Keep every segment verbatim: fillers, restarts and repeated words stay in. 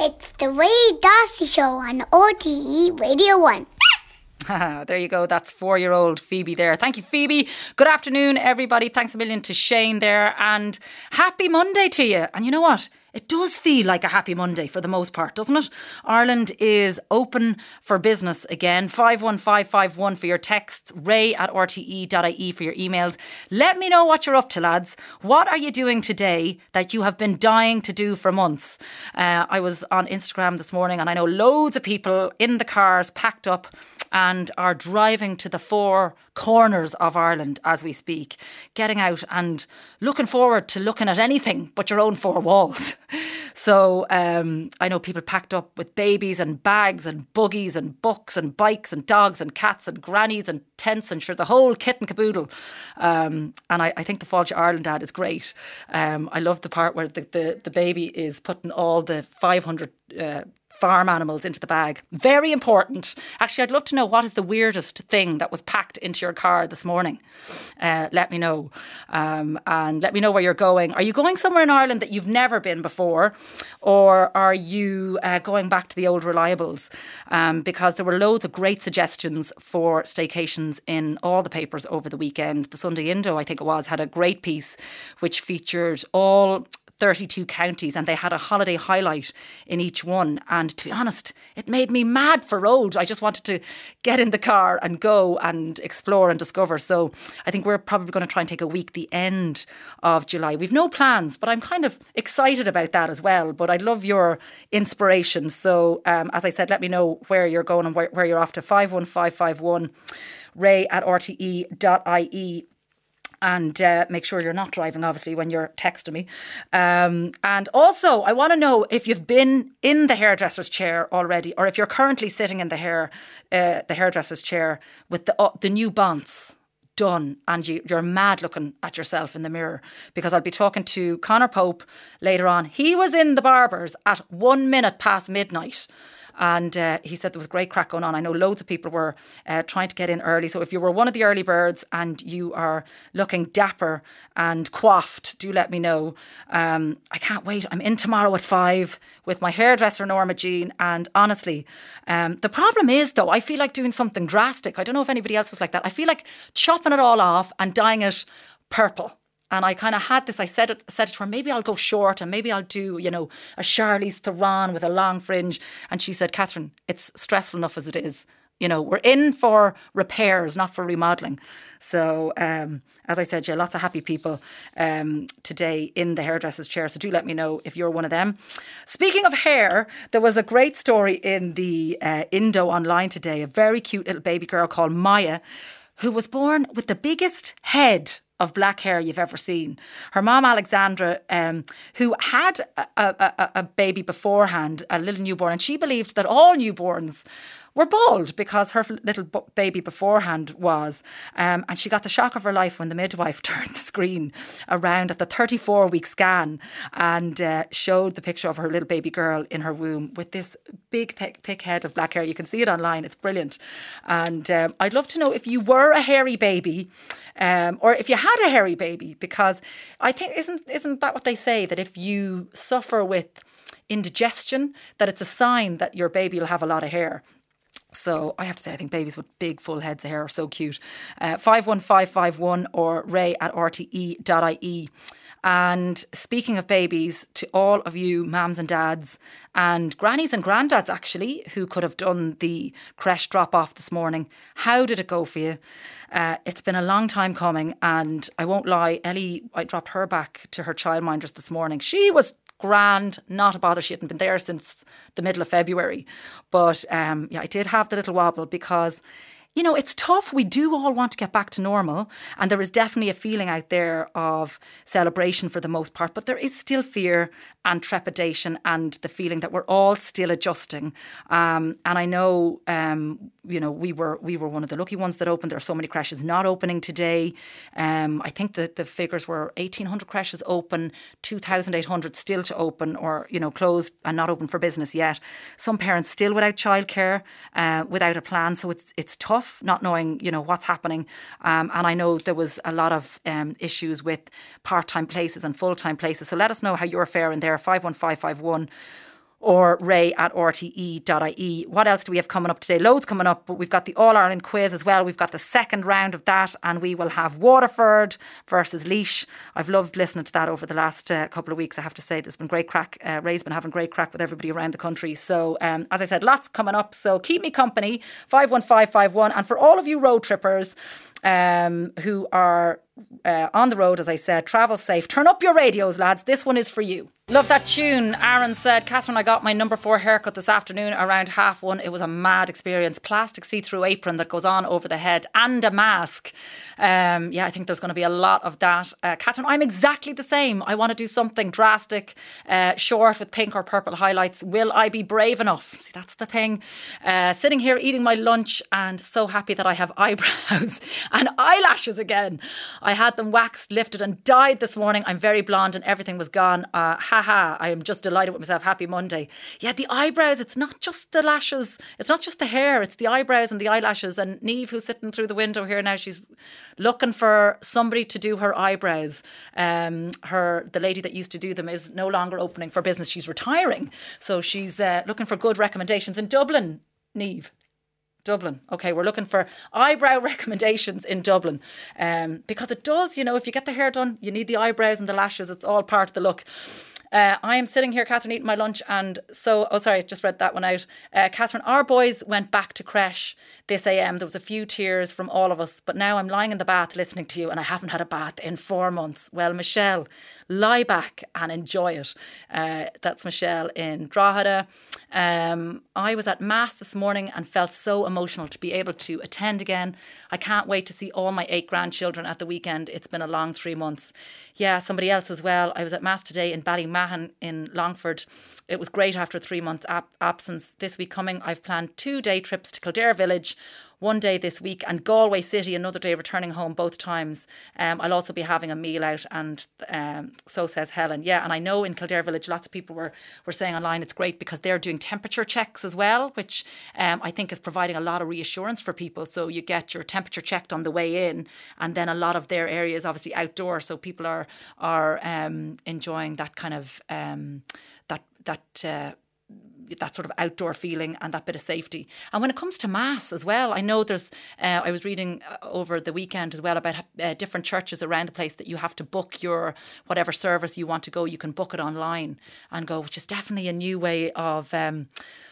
It's the Ray Darcy Show on R T E Radio one. There you go. That's four-year-old Phoebe there. Thank you, Phoebe. Good afternoon, everybody. Thanks a million to Shane there. And happy Monday to you. And you know what? It does feel like a happy Monday for the most part, doesn't it? Ireland is open for business again. five one five five one for your texts. Ray at r t e dot i e for your emails. Let me know what you're up to, lads. What are you doing today that you have been dying to do for months? Uh, I was on Instagram this morning and I know loads of people in the cars packed up and are driving to the four corners of Ireland as we speak, getting out and looking forward to looking at anything but your own four walls. So um, I know people packed up with babies and bags and buggies and books and bikes and dogs and cats and grannies and tents and sure the whole kit and caboodle. Um, and I, I think the Fáilte Ireland ad is great. Um, I love the part where the, the, the baby is putting all the five hundred uh, farm animals into the bag. Very important. Actually, I'd love to know what is the weirdest thing that was packed into your car this morning. Uh, let me know. Um, and let me know where you're going. Are you going somewhere in Ireland that you've never been before? Or are you uh, going back to the old reliables? Um, because there were loads of great suggestions for staycations in all the papers over the weekend. The Sunday Indo, I think it was, had a great piece which featured all thirty-two counties and they had a holiday highlight in each one. And to be honest, it made me mad for road. I just wanted to get in the car and go and explore and discover. So I think we're probably going to try and take a week the end of July. We've no plans, but I'm kind of excited about that as well. But I'd love your inspiration. So um, as I said, let me know where you're going and where, where you're off to. five one five five one, ray at r t e dot i e. And uh, make sure you're not driving, obviously, when you're texting me. Um, and also, I want to know if you've been in the hairdresser's chair already, or if you're currently sitting in the hair, uh, the hairdresser's chair with the uh, the new bonds done, and you, you're mad looking at yourself in the mirror. Because I'll be talking to Conor Pope later on. He was in the barber's at one minute past midnight. And uh, he said there was great crack going on. I know loads of people were uh, trying to get in early. So if you were one of the early birds and you are looking dapper and coiffed, do let me know. Um, I can't wait. I'm in tomorrow at five with my hairdresser, Norma Jean. And honestly, um, the problem is, though, I feel like doing something drastic. I don't know if anybody else was like that. I feel like chopping it all off and dyeing it purple. And I kind of had this, I said it, said it to her, maybe I'll go short and maybe I'll do, you know, a Charlize Theron with a long fringe. And she said, Catherine, it's stressful enough as it is. You know, we're in for repairs, not for remodelling. So, um, as I said, yeah, lots of happy people um, today in the hairdresser's chair. So do let me know if you're one of them. Speaking of hair, there was a great story in the uh, Indo online today. A very cute little baby girl called Maya, who was born with the biggest head of black hair you've ever seen. Her mom, Alexandra, um, who had a, a, a baby beforehand, a little newborn, and she believed that all newborns were bald because her little baby beforehand was. Um, and she got the shock of her life when the midwife turned the screen around at the thirty-four week scan and uh, showed the picture of her little baby girl in her womb with this big, thick, thick head of black hair. You can see it online. It's brilliant. And um, I'd love to know if you were a hairy baby um, or if you had a hairy baby, because I think, isn't, isn't that what they say, that if you suffer with indigestion, that it's a sign that your baby will have a lot of hair. So I have to say, I think babies with big full heads of hair are so cute. Uh, five one five five one or ray at r t e dot i e. And speaking of babies, to all of you mums and dads and grannies and granddads, actually, who could have done the creche drop-off this morning, how did it go for you? Uh, it's been a long time coming, and I won't lie, Ellie, I dropped her back to her childminders this morning. She was grand, not a bother. She hadn't been there since the middle of February. But um, yeah, I did have the little wobble because, you know, it's tough. We do all want to get back to normal. And there is definitely a feeling out there of celebration for the most part. But there is still fear and trepidation and the feeling that we're all still adjusting. Um, and I know, um, you know, we were we were one of the lucky ones that opened. There are so many creches not opening today. Um, I think that the figures were eighteen hundred creches open, two thousand eight hundred still to open or, you know, closed and not open for business yet. Some parents still without childcare, uh, without a plan. So it's it's tough not knowing, you know, what's happening. Um, and I know there was a lot of um, issues with part-time places and full-time places. So let us know how you're faring there, five one five five one. or ray at r t e dot i e. What else do we have coming up today? Loads coming up, but we've got the All-Ireland quiz as well. We've got the second round of that, and we will have Waterford versus Laois. I've loved listening to that over the last uh, couple of weeks, I have to say. There's been great crack. Uh, Ray's been having great crack with everybody around the country. So, um, as I said, lots coming up. So keep me company, five one five five one. And for all of you road trippers um, who are uh, on the road, as I said, travel safe. Turn up your radios, lads. This one is for you. Love that tune. Aaron said, Catherine, I got my number four haircut this afternoon around half one. It was a mad experience. Plastic see-through apron that goes on over the head and a mask. Um, yeah, I think there's going to be a lot of that. Uh, Catherine, I'm exactly the same. I want to do something drastic, uh, short with pink or purple highlights. Will I be brave enough? See, that's the thing. Uh, sitting here eating my lunch and so happy that I have eyebrows and eyelashes again. I had them waxed, lifted and dyed this morning. I'm very blonde and everything was gone. Uh, Haha, I am just delighted with myself. Happy Monday. Yeah, the eyebrows, it's not just the lashes, it's not just the hair, it's the eyebrows and the eyelashes. And Niamh, who's sitting through the window here now, she's looking for somebody to do her eyebrows. Um, her the lady that used to do them is no longer opening for business. She's retiring. So she's uh, looking for good recommendations in Dublin, Niamh. Dublin. Okay, we're looking for eyebrow recommendations in Dublin. Um, because it does, you know, if you get the hair done, you need the eyebrows and the lashes. It's all part of the look. Uh, I am sitting here, Catherine, eating my lunch and so, oh sorry, I just read that one out. Uh, Catherine, our boys went back to creche this A M. There was a few tears from all of us, but now I'm lying in the bath listening to you and I haven't had a bath in four months. Well, Michelle, lie back and enjoy it. Uh, that's Michelle in Drogheda. Um, I was at Mass this morning and felt so emotional to be able to attend again. I can't wait to see all my eight grandchildren at the weekend. It's been a long three months. Yeah, somebody else as well. I was at Mass today in Ballymahan in Longford. It was great after a three month ab- absence. This week coming, I've planned two day trips to Kildare Village, one day this week, and Galway City, another day returning home both times. Um, I'll also be having a meal out, and um, so says Helen. Yeah, and I know in Kildare Village, lots of people were, were saying online it's great because they're doing temperature checks as well, which um, I think is providing a lot of reassurance for people. So you get your temperature checked on the way in, and then a lot of their area is obviously outdoor, so people are are um, enjoying that kind of um, that that. Uh, that sort of outdoor feeling and that bit of safety. And when it comes to Mass as well, I know there's, uh, I was reading over the weekend as well about uh, different churches around the place that you have to book your, whatever service you want to go, you can book it online and go, which is definitely a new way of, um,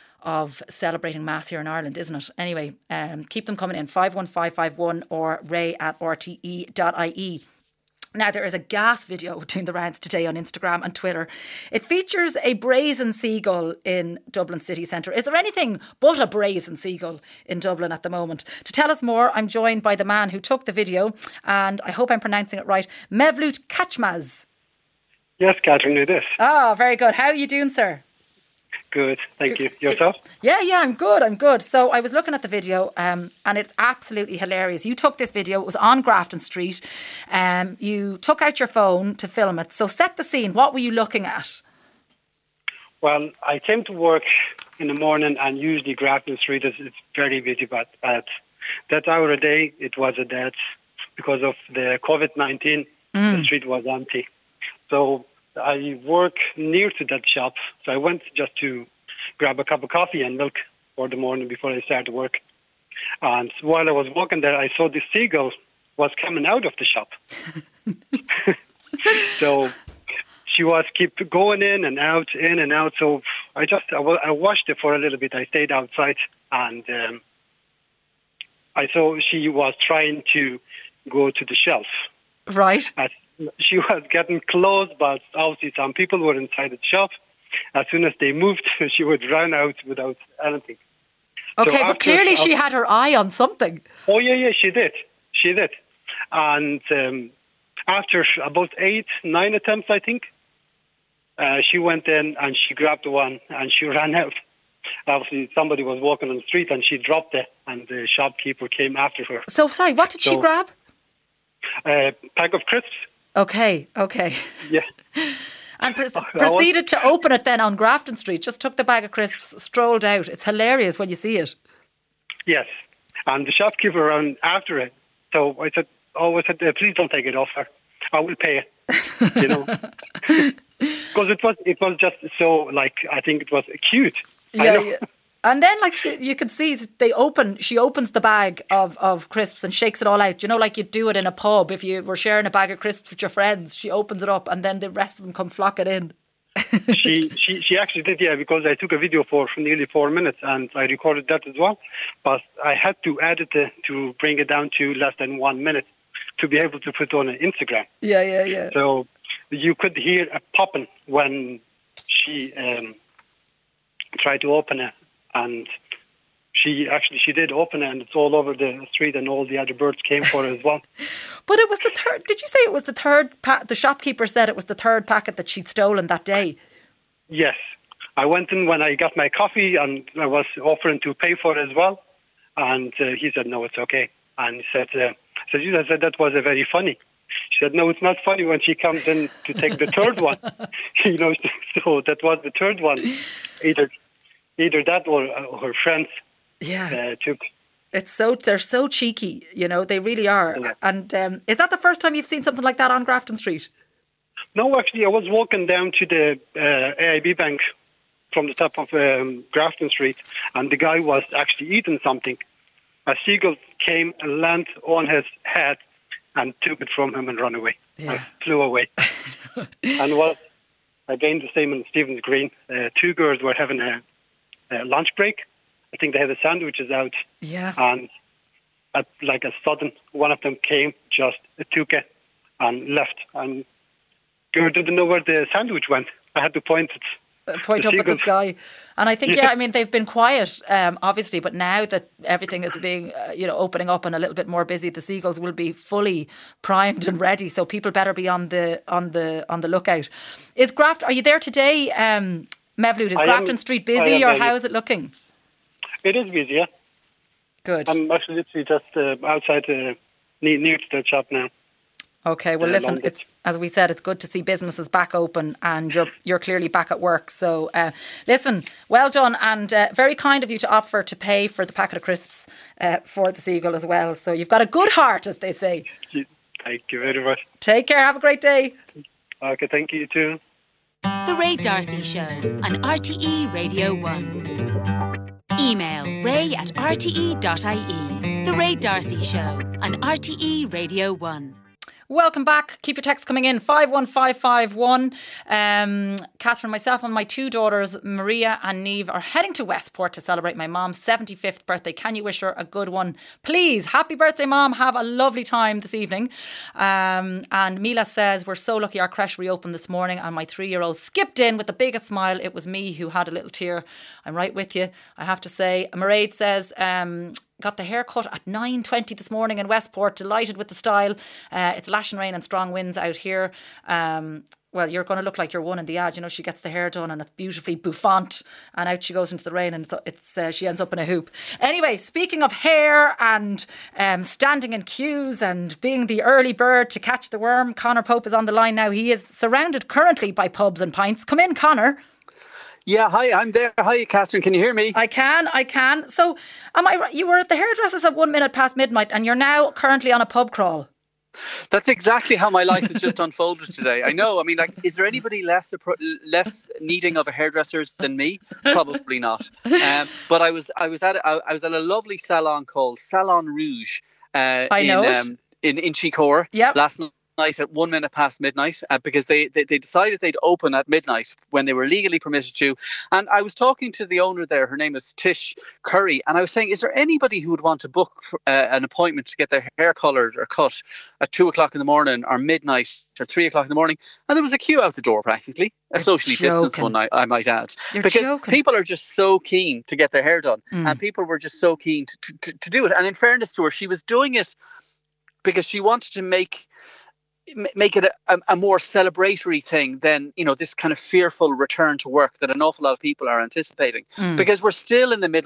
of celebrating Mass here in Ireland, isn't it? Anyway, um, keep them coming in, five one five five one or ray at r t e dot i e. Now, there is a gas video doing the rounds today on Instagram and Twitter. It features a brazen seagull in Dublin city centre. Is there anything but a brazen seagull in Dublin at the moment? To tell us more, I'm joined by the man who took the video, and I hope I'm pronouncing it right, Mevlut Kaczmaz. Yes, Catherine, it is. Ah, very good. How are you doing, sir? Good, thank you. Yourself? Yeah, yeah, I'm good, I'm good. So I was looking at the video um, and it's absolutely hilarious. You took this video, it was on Grafton Street. Um, you took out your phone to film it. So set the scene, what were you looking at? Well, I came to work in the morning and usually Grafton Street is it's very busy, but at that hour a day it was a dead because of the covid nineteen, mm. the street was empty. So I work near to that shop, so I went just to grab a cup of coffee and milk for the morning before I started work. And while I was walking there, I saw this seagull was coming out of the shop. So she was keep going in and out, in and out. So I just I, I watched it for a little bit. I stayed outside, and um, I saw she was trying to go to the shelf. Right. At, She was getting close, but obviously some people were inside the shop. As soon as they moved, she would run out without anything. Okay, so but clearly she after, had her eye on something. Oh, yeah, yeah, she did. She did. And um, after about eight, nine attempts, I think, uh, she went in and she grabbed one and she ran out. Obviously, somebody was walking on the street and she dropped it and the shopkeeper came after her. So, sorry, what did so, she grab? A pack of crisps. Okay, okay. Yeah. And pre- proceeded to open it then on Grafton Street. Just took the bag of crisps, strolled out. It's hilarious when you see it. Yes. And the shopkeeper ran after it. So I said, oh, I said, please don't take it off her. I will pay it. You know. Because it was it was just so, like, I think it was cute. I Yeah, know. yeah. And then, like, you could see they open, she opens the bag of, of crisps and shakes it all out. You know, like you'd do it in a pub if you were sharing a bag of crisps with your friends. She opens it up and then the rest of them come flocking in. she, she she actually did, yeah, because I took a video for, for nearly four minutes and I recorded that as well. But I had to edit it to bring it down to less than one minute to be able to put on Instagram. Yeah, yeah, yeah. So you could hear a popping when she um, tried to open it. And she actually, she did open it and it's all over the street and all the other birds came for it as well. But it was the third, did you say it was the third, pa- the shopkeeper said it was the third packet that she'd stolen that day? Yes. I went in when I got my coffee and I was offering to pay for it as well. And uh, he said, no, it's okay. And he said, uh, said, I said, that was a very funny. She said, no, it's not funny when she comes in to take the third one. You know, so that was the third one. Either either that or uh, her friends Yeah. uh, took. It's so, they're so cheeky, you know, they really are. Yeah. And um, is that the first time you've seen something like that on Grafton Street? No, actually, I was walking down to the uh, A I B bank from the top of um, Grafton Street, and the guy was actually eating something. A seagull came and landed on his head and took it from him and ran away. Yeah. And flew away. And was, again, the same in Stephen's Green. Uh, two girls were having a, a lunch break. I think they had the sandwiches out. Yeah. And at like a sudden, one of them came, just took it and left. And girl didn't know where the sandwich went. I had to point it. Uh, point the up at the seagulls. sky. And I think, yeah, Yeah. I mean, they've been quiet, um, obviously, but now that everything is being, uh, you know, opening up and a little bit more busy, the seagulls will be fully primed and ready. So people better be on the on the on the lookout. Is Graft? Are you there today, um, Mevlud? Is I am- Grafton Street I busy, am or there, how yeah. is it looking? It is busy, yeah. Good. I'm actually literally just uh, outside uh, near, near to the shop now. Okay, well, uh, listen, London. it's as we said, it's good to see businesses back open, and you're you're clearly back at work. So, uh, listen, well done, and uh, very kind of you to offer to pay for the packet of crisps uh, for the seagull as well. So you've got a good heart, as they say. Thank you very much. Take care. Have a great day. Okay, thank you too. The Ray D'Arcy Show on R T E Radio one. Email ray at r t e dot i e. The Ray D'Arcy Show on R T E Radio one. Welcome back. Keep your texts coming in. five one five five one. Um, Catherine, myself and my two daughters, Maria and Neve, are heading to Westport to celebrate my mom's seventy-fifth birthday. Can you wish her a good one? Please. Happy birthday, Mom. Have a lovely time this evening. Um, and Mila says, we're so lucky our creche reopened this morning and my three-year-old skipped in with the biggest smile. It was me who had a little tear. I'm right with you, I have to say. Mairead says... Um, got the haircut at nine twenty this morning in Westport. Delighted with the style. Uh, it's lashing rain and strong winds out here. Um, well, you're going to look like you're one in the ad. You know, she gets the hair done and it's beautifully bouffant, and out she goes into the rain, and it's, it's uh, she ends up in a hoop. Anyway, speaking of hair and um, standing in queues and being the early bird to catch the worm, Conor Pope is on the line now. He is surrounded currently by pubs and pints. Come in, Conor. Yeah, hi, I'm there. Hi, Catherine. Can you hear me? I can, I can. So, am I right? You were at the hairdressers at one minute past midnight, and you're now currently on a pub crawl. That's exactly how my life has just unfolded today. I know. I mean, like, is there anybody less less needing of a hairdresser's than me? Probably not. Um, but I was, I was at, a, I was at a lovely salon called Salon Rouge. Uh, I know in, it. um, in in Chicor Yep. last night. night at one minute past midnight uh, because they, they they decided they'd open at midnight when they were legally permitted to. And I was talking to the owner there. Her name is Tish Curry, and I was saying, is there anybody who would want to book for, uh, an appointment to get their hair coloured or cut at two o'clock in the morning or midnight or three o'clock in the morning? And there was a queue out the door, practically a You're socially distanced joking. one, I, I might add. You're because joking. people are just so keen to get their hair done, Mm. and people were just so keen to, to, to do it. And in fairness to her, she was doing it because she wanted to make make it a, a more celebratory thing than, you know, this kind of fearful return to work that an awful lot of people are anticipating. Mm. Because we're still in the middle of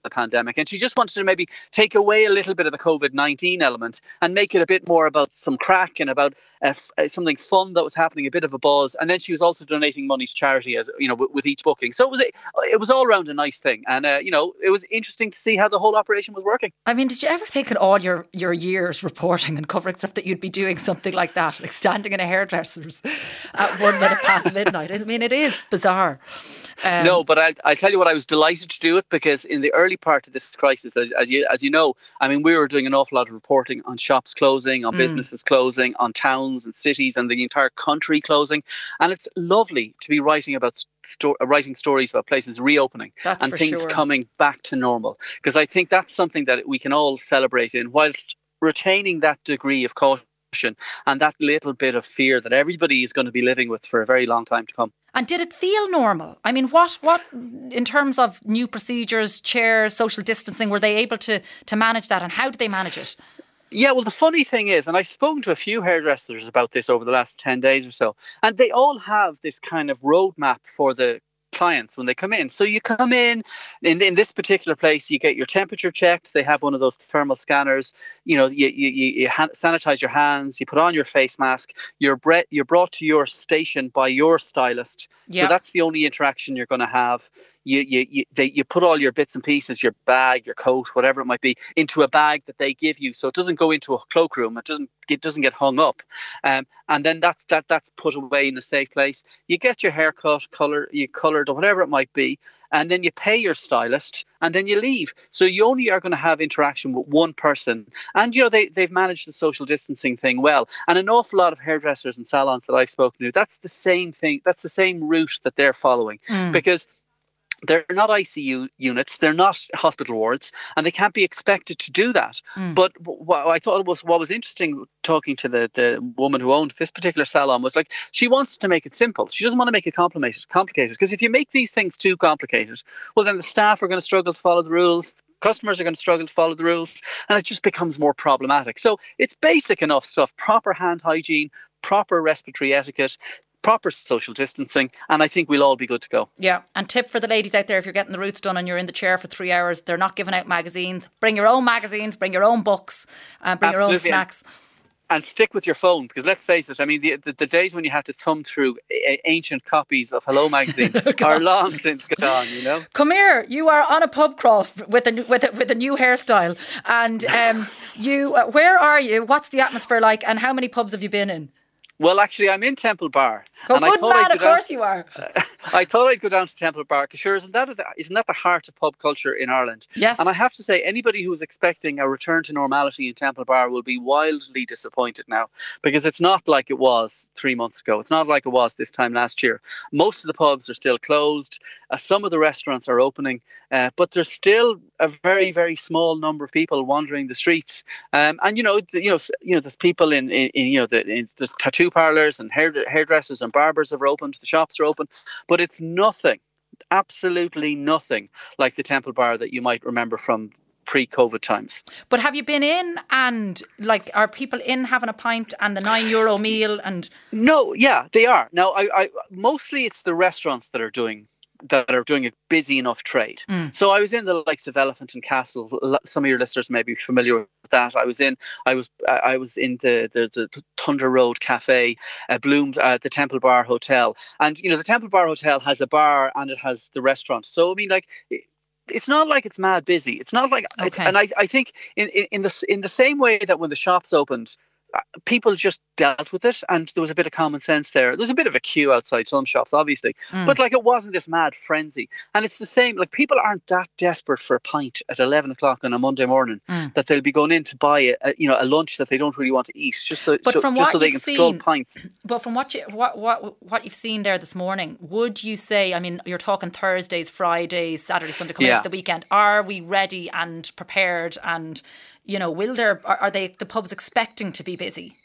the pandemic, and she just wanted to maybe take away a little bit of the COVID nineteen element and make it a bit more about some crack and about uh, f- uh, something fun that was happening, a bit of a buzz. And then she was also donating money to charity, as you know, w- with each booking. So it was a, it was all around a nice thing, and uh, you know, it was interesting to see how the whole operation was working. I mean, did you ever think in all your, your years reporting and covering stuff that you'd be doing something like that, like standing in a hairdresser's at one minute past midnight? I mean, it is bizarre. Um, no, but I, I tell you what, I was delighted to do it, because in the early part of this crisis, as, as you as you know, I mean, we were doing an awful lot of reporting on shops closing, on mm. businesses closing, on towns and cities and the entire country closing, and it's lovely to be writing about sto- writing stories about places reopening that's and things sure. coming back to normal, because I think that's something that we can all celebrate in, whilst retaining that degree of caution and that little bit of fear that everybody is going to be living with for a very long time to come. And did it feel normal? I mean, what, what in terms of new procedures, chairs, social distancing, were they able to, to manage that, and how did they manage it? Yeah, well, the funny thing is, and I've spoken to a few hairdressers about this over the last ten days or so, and they all have this kind of roadmap for the clients when they come in. So you come in, in in this particular place, you get your temperature checked. They have one of those thermal scanners. You know, you you, you hand, sanitize your hands. You put on your face mask. You're bre- you're brought to your station by your stylist. Yep. So that's the only interaction you're going to have. You you you, they, you put all your bits and pieces, your bag, your coat, whatever it might be, into a bag that they give you, so it doesn't go into a cloakroom. It doesn't it doesn't get hung up, um, and then that's that that's put away in a safe place. You get your haircut, color, you coloured or whatever it might be, and then you pay your stylist, and then you leave. So you only are going to have interaction with one person, and you know they they've managed the social distancing thing well. And an awful lot of hairdressers and salons that I've spoken to, that's the same thing. That's the same route that they're following, mm. because they're not I C U units, they're not hospital wards, and they can't be expected to do that. Mm. But what I thought was what was interesting talking to the, the woman who owned this particular salon was like, she wants to make it simple. She doesn't want to make it complicated. Complicated, because if you make these things too complicated, well, then the staff are going to struggle to follow the rules. Customers are going to struggle to follow the rules, and it just becomes more problematic. So it's basic enough stuff: proper hand hygiene, proper respiratory etiquette, proper social distancing, and I think we'll all be good to go. Yeah, and tip for the ladies out there, if you're getting the roots done and you're in the chair for three hours, they're not giving out magazines. Bring your own magazines, bring your own books, and bring Absolutely. your own snacks. And, and stick with your phone, because let's face it, I mean, the, the, the days when you have to thumb through a, ancient copies of Hello Magazine are long since gone, you know? Come here, you are on a pub crawl with a, with a, with a new hairstyle, and um, you, uh, where are you? What's the atmosphere like, and how many pubs have you been in? Well, actually, I'm in Temple Bar. Oh, and good I thought man, I'd of go down, course you are. Uh, I thought I'd go down to Temple Bar, because sure, isn't that, isn't that the heart of pub culture in Ireland? Yes. And I have to say, anybody who is expecting a return to normality in Temple Bar will be wildly disappointed now, because it's not like it was three months ago. It's not like it was this time last year. Most of the pubs are still closed. Uh, some of the restaurants are opening, uh, but there's still a very, very small number of people wandering the streets. Um, and, you know, you know, you know, there's people in, in, in you know, the, in, there's tattoo parlours and hair hairdressers and barbers have opened, the shops are open, but it's nothing, absolutely nothing like the Temple Bar that you might remember from pre-COVID times. But have you been in, and like, are people in having a pint and the nine euro meal? And no, yeah, they are. Now, I, I mostly it's the restaurants that are doing that are doing a busy enough trade. Mm. So I was in the likes of Elephant and Castle. Some of your listeners may be familiar with that. I was in, I was, I was in the the, the Thunder Road Cafe, uh, Bloom, uh, the Temple Bar Hotel, and you know the Temple Bar Hotel has a bar and it has the restaurant. So I mean, like. It, It's not like it's mad busy. It's not like, okay. and I, I think in, in, in the in the same way that when the shops opened, people just dealt with it, and there was a bit of common sense there. There's a bit of a queue outside some shops, obviously, mm. but like it wasn't this mad frenzy. And it's the same, like people aren't that desperate for a pint at eleven o'clock on a Monday morning mm. that they'll be going in to buy a, a you know a lunch that they don't really want to eat, just so, so, just so they can seen, scull pints. But from what you what what what you've seen there this morning, would you say? I mean, you're talking Thursdays, Fridays, Saturday, Sunday, coming yeah. into the weekend. Are we ready and prepared? And you know, will there are, are they the pubs expecting to be busy?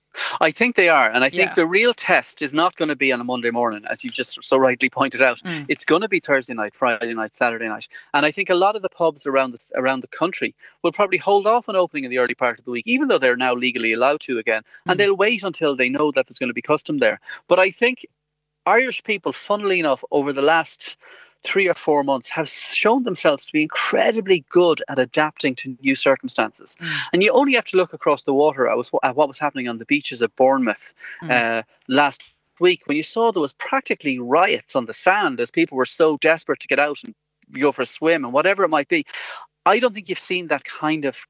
I think they are, and I think yeah. the real test is not going to be on a Monday morning, as you just so rightly pointed out. Mm. It's going to be Thursday night, Friday night, Saturday night, and I think a lot of the pubs around the, around the country will probably hold off on opening in the early part of the week, even though they're now legally allowed to again, and mm. they'll wait until they know that there's going to be custom there. But I think Irish people, funnily enough, over the last three or four months have shown themselves to be incredibly good at adapting to new circumstances. Mm. And you only have to look across the water at what was happening on the beaches of Bournemouth mm. uh, last week, when you saw there was practically riots on the sand as people were so desperate to get out and go for a swim and whatever it might be. I don't think you've seen that kind of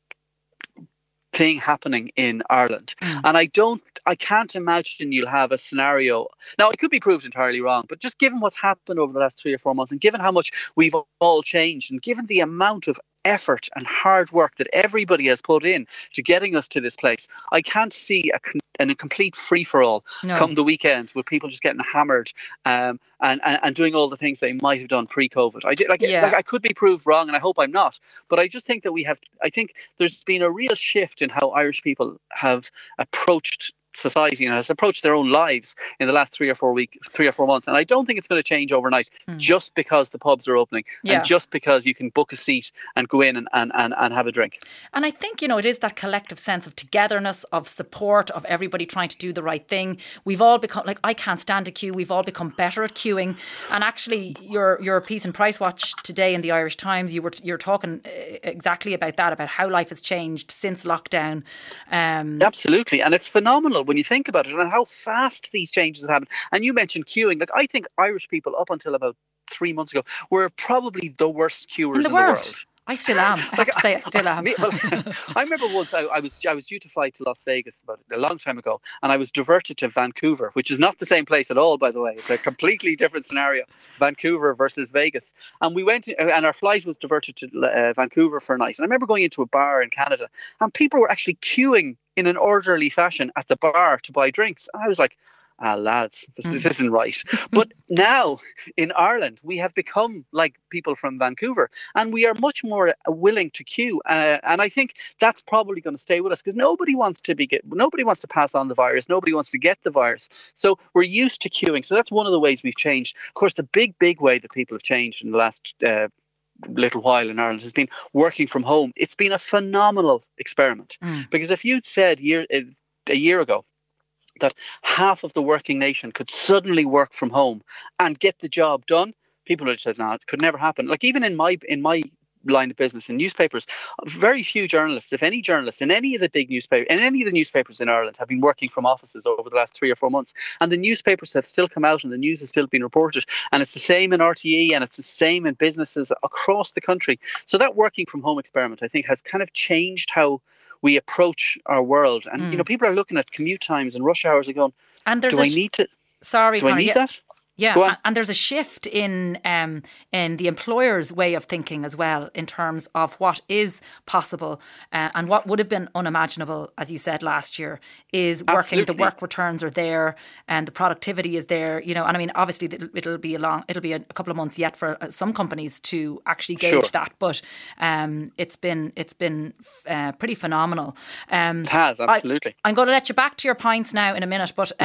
thing happening in Ireland. Mm. And I don't, I can't imagine you'll have a scenario. Now, it could be proved entirely wrong, but just given what's happened over the last three or four months and given how much we've all changed and given the amount of effort and hard work that everybody has put in to getting us to this place, I can't see a, an, a complete free-for-all no. come the weekend with people just getting hammered um, and, and, and doing all the things they might have done pre-COVID. I, did, like, yeah. like, I could be proved wrong, and I hope I'm not, but I just think that we have, I think there's been a real shift in how Irish people have approached society and has approached their own lives in the last three or four weeks, three or four months. And I don't think it's going to change overnight mm. just because the pubs are opening yeah. and just because you can book a seat and go in and, and, and, and have a drink. And I think, you know, it is that collective sense of togetherness, of support, of everybody trying to do the right thing. We've all become, like, I can't stand a queue. We've all become better at queuing. And actually, your your piece in Price Watch today in the Irish Times, you were you're talking exactly about that, about how life has changed since lockdown. Um, Absolutely. And it's phenomenal when you think about it and how fast these changes have happened. And you mentioned queuing. Like, I think Irish people up until about three months ago were probably the worst queuers in the, in the world. I still am. I have like, to say, I still am. well, I remember once I, I was I was due to fly to Las Vegas about a long time ago, and I was diverted to Vancouver, which is not the same place at all, by the way. It's a completely different scenario, Vancouver versus Vegas. And we went, and our flight was diverted to uh, Vancouver for a night. And I remember going into a bar in Canada, and people were actually queuing in an orderly fashion at the bar to buy drinks. And I was like, ah, lads, this, this isn't right. But now in Ireland, we have become like people from Vancouver, and we are much more willing to queue. Uh, and I think that's probably going to stay with us because nobody wants to be get, nobody wants to pass on the virus. Nobody wants to get the virus. So we're used to queuing. So that's one of the ways we've changed. Of course, the big, big way that people have changed in the last uh, little while in Ireland has been working from home. It's been a phenomenal experiment mm. because if you'd said year, a year ago that half of the working nation could suddenly work from home and get the job done, people would have said, no, it could never happen. Like, even in my in my line of business in newspapers, very few journalists, if any journalists in any of the big newspapers, in any of the newspapers in Ireland have been working from offices over the last three or four months. And the newspapers have still come out and the news has still been reported. And it's the same in R T E and it's the same in businesses across the country. So that working from home experiment, I think, has kind of changed how we approach our world. And, mm. you know, people are looking at commute times and rush hours and going, and there's do I sh- need to, sorry, do I need yeah. that? Yeah, and there's a shift in um, in the employer's way of thinking as well in terms of what is possible uh, and what would have been unimaginable, as you said last year, is working. Absolutely. The work returns are there and the productivity is there. You know, and I mean, obviously it'll be a long, it'll be a couple of months yet for some companies to actually gauge sure. that, but um, it's been it's been uh, pretty phenomenal. Um, it has, absolutely. I, I'm going to let you back to your pints now in a minute, but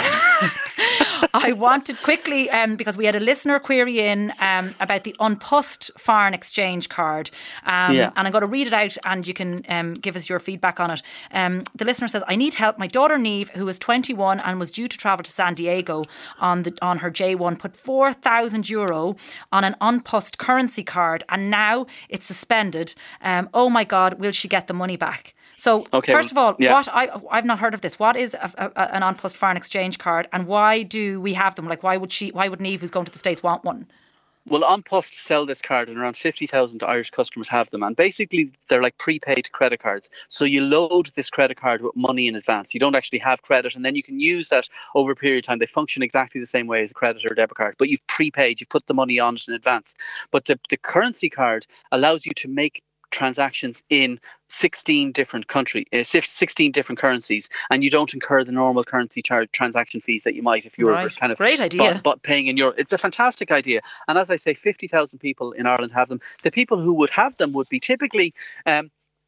I wanted quickly. Um, because we had a listener query in um, about the An Post foreign exchange card. Um, yeah. And I'm going to read it out and you can um, give us your feedback on it. Um, the listener says, I need help. My daughter Neve, who is twenty-one and was due to travel to San Diego on the on her J one, put four thousand euro on an An Post currency card and now it's suspended. Um, oh my God, will she get the money back? So okay, first of all, yeah. what I, I've not heard of this. What is a, a, an An Post foreign exchange card and why do we have them? Like, why would she? Why would Neve, who's going to the States, want one? Well, An Post sell this card and around fifty thousand Irish customers have them. And basically, they're like prepaid credit cards. So you load this credit card with money in advance. You don't actually have credit. And then you can use that over a period of time. They function exactly the same way as a credit or debit card. But you've prepaid. You've put the money on it in advance. But the, the currency card allows you to make transactions in sixteen different country, uh, sixteen different currencies, and you don't incur the normal currency charge transaction fees that you might if you were right. kind of great idea, but, but paying in euro. It's a fantastic idea, and as I say, fifty thousand people in Ireland have them. The people who would have them would be typically um,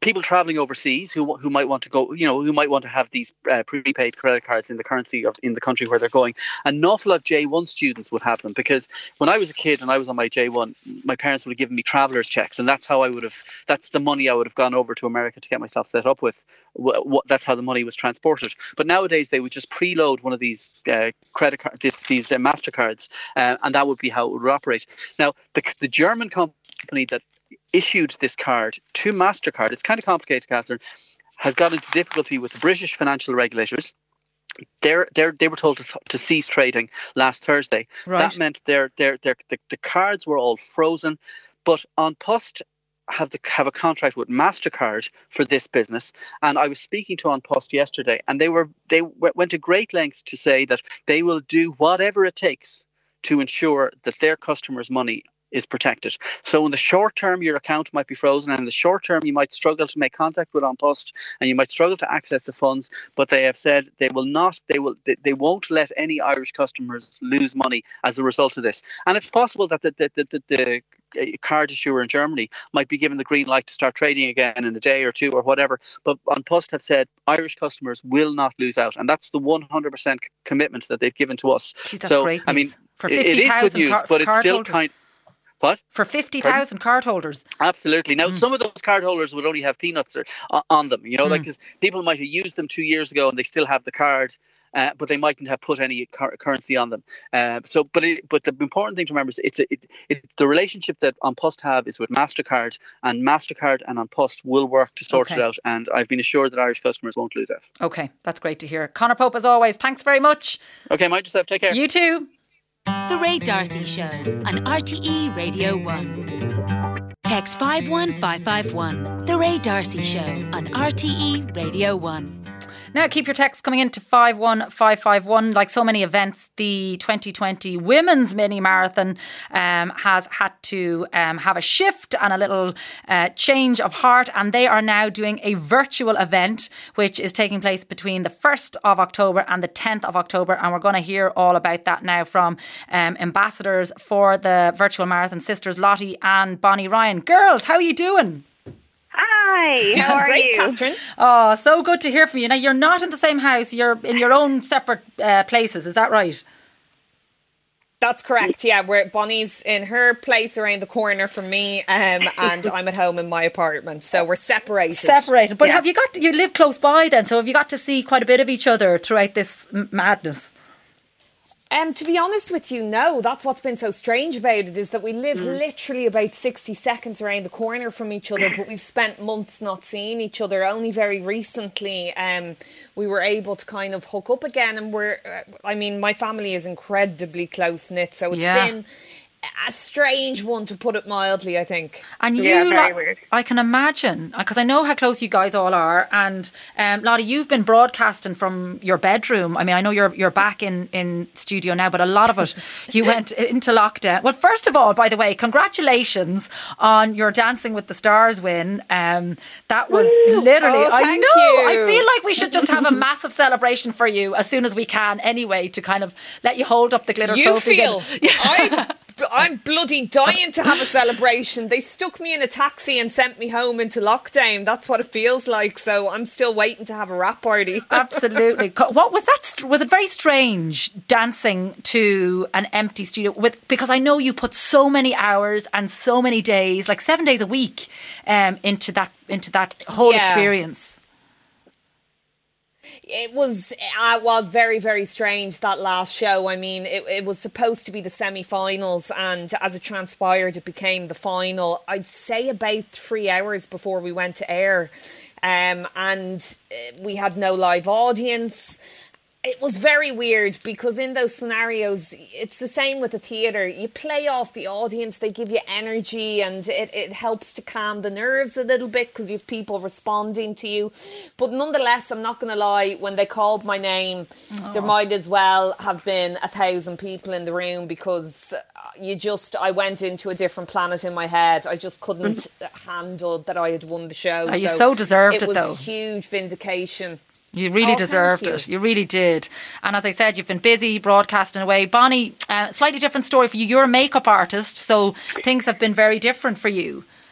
people traveling overseas who who might want to go, you know, who might want to have these uh, prepaid credit cards in the currency of in the country where they're going. An awful lot of J one students would have them, because when I was a kid and I was on my J one, my parents would have given me traveller's checks, and that's how I would have. That's the money I would have gone over to America to get myself set up with. What, that's how the money was transported. But nowadays they would just preload one of these uh, credit cards, these, these uh, Mastercards, uh, and that would be how it would operate. Now, the the German company that issued this card to MasterCard, it's kind of complicated, Catherine, has got into difficulty with the British financial regulators. They're, they're, they were told to, to cease trading last Thursday. Right. That meant they're, they're, they're, the, the cards were all frozen, but An Post have the, have a contract with MasterCard for this business. And I was speaking to An Post yesterday, and they were they w- went to great lengths to say that they will do whatever it takes to ensure that their customers' money is protected. So in the short term, your account might be frozen, and in the short term, you might struggle to make contact with An Post, and you might struggle to access the funds. But they have said they will not, they will, they, they won't let any Irish customers lose money as a result of this. And it's possible that the the the, the a card issuer in Germany might be given the green light to start trading again in a day or two or whatever. But An Post have said Irish customers will not lose out, and that's the one hundred percent commitment that they've given to us. Gee, that's so great news. I mean, for it, it is good news, car- but it's still holders. kind. What? For fifty thousand cardholders. Absolutely. Now, mm. some of those cardholders would only have peanuts or, uh, on them, you know, mm. like, because people might have used them two years ago and they still have the card, uh, but they mightn't have put any car- currency on them. Uh, so, but it, but the important thing to remember is it's a, it, it, the relationship that An Post have is with MasterCard, and MasterCard and An Post will work to sort okay. it out. And I've been assured that Irish customers won't lose out. Okay, that's great to hear. Conor Pope, as always, thanks very much. Okay, mind yourself. Take care. You too. The Ray D'Arcy Show on R T E Radio one. Text five one five five one. The Ray D'Arcy Show on R T E Radio one. Now, keep your texts coming in to five one five five one. Like so many events, the twenty twenty Women's Mini Marathon um, has had to um, have a shift and a little uh, change of heart, and they are now doing a virtual event which is taking place between the first of October and the tenth of October, and we're going to hear all about that now from um, ambassadors for the virtual marathon, sisters Lottie and Bonnie Ryan. Girls, how are you doing? Hi, how are great, you? Catherine. Oh, so good to hear from you. Now, you're not in the same house, you're in your own separate uh, places, is that right? That's correct, yeah. We're, Bonnie's in her place around the corner from me, um, and I'm at home in my apartment. So we're separated. Separated. But yeah. have you got, you live close by then, so have you got to see quite a bit of each other throughout this m- madness? Um, to be honest with you, no. That's what's been so strange about it, is that we live mm. literally about sixty seconds around the corner from each other, but we've spent months not seeing each other. Only very recently um, we were able to kind of hook up again, and we're, uh, I mean, my family is incredibly close-knit, so it's yeah. been a strange one, to put it mildly, I think. And you, yeah, very Lot- weird. I can imagine, because I know how close you guys all are. And um, Lottie, you've been broadcasting from your bedroom. I mean, I know you're you're back in, in studio now, but a lot of it, you went into lockdown. Well, first of all, by the way, congratulations on your Dancing with the Stars win. Um, that was Woo! literally, oh, I thank know, you. I feel like we should just have a massive celebration for you as soon as we can anyway, to kind of let you hold up the glitter You trophy. feel, Yeah. I, I'm bloody dying to have a celebration. They stuck me in a taxi and sent me home into lockdown. That's what it feels like. So I'm still waiting to have a rap party. Absolutely. What was that? Was it very strange dancing to an empty studio? With because I know you put so many hours and so many days, like seven days a week, um, into that into that whole Yeah. experience. It was uh, was very, very strange, that last show. I mean, it, it was supposed to be the semi-finals, and as it transpired, it became the final. I'd say about three hours before we went to air, um, and we had no live audience. It was very weird, because in those scenarios, it's the same with the theatre. You play off the audience, they give you energy, and it, it helps to calm the nerves a little bit because you have people responding to you. But nonetheless, I'm not going to lie, when they called my name, oh. there might as well have been a thousand people in the room, because you just, I went into a different planet in my head. I just couldn't handle that I had won the show. Oh, you so, so deserved it, it though. It was huge vindication. You really oh, deserved you. it. You really did. And as I said, you've been busy broadcasting away. Bonnie, uh, slightly different story for you. You're a makeup artist, so things have been very different for you.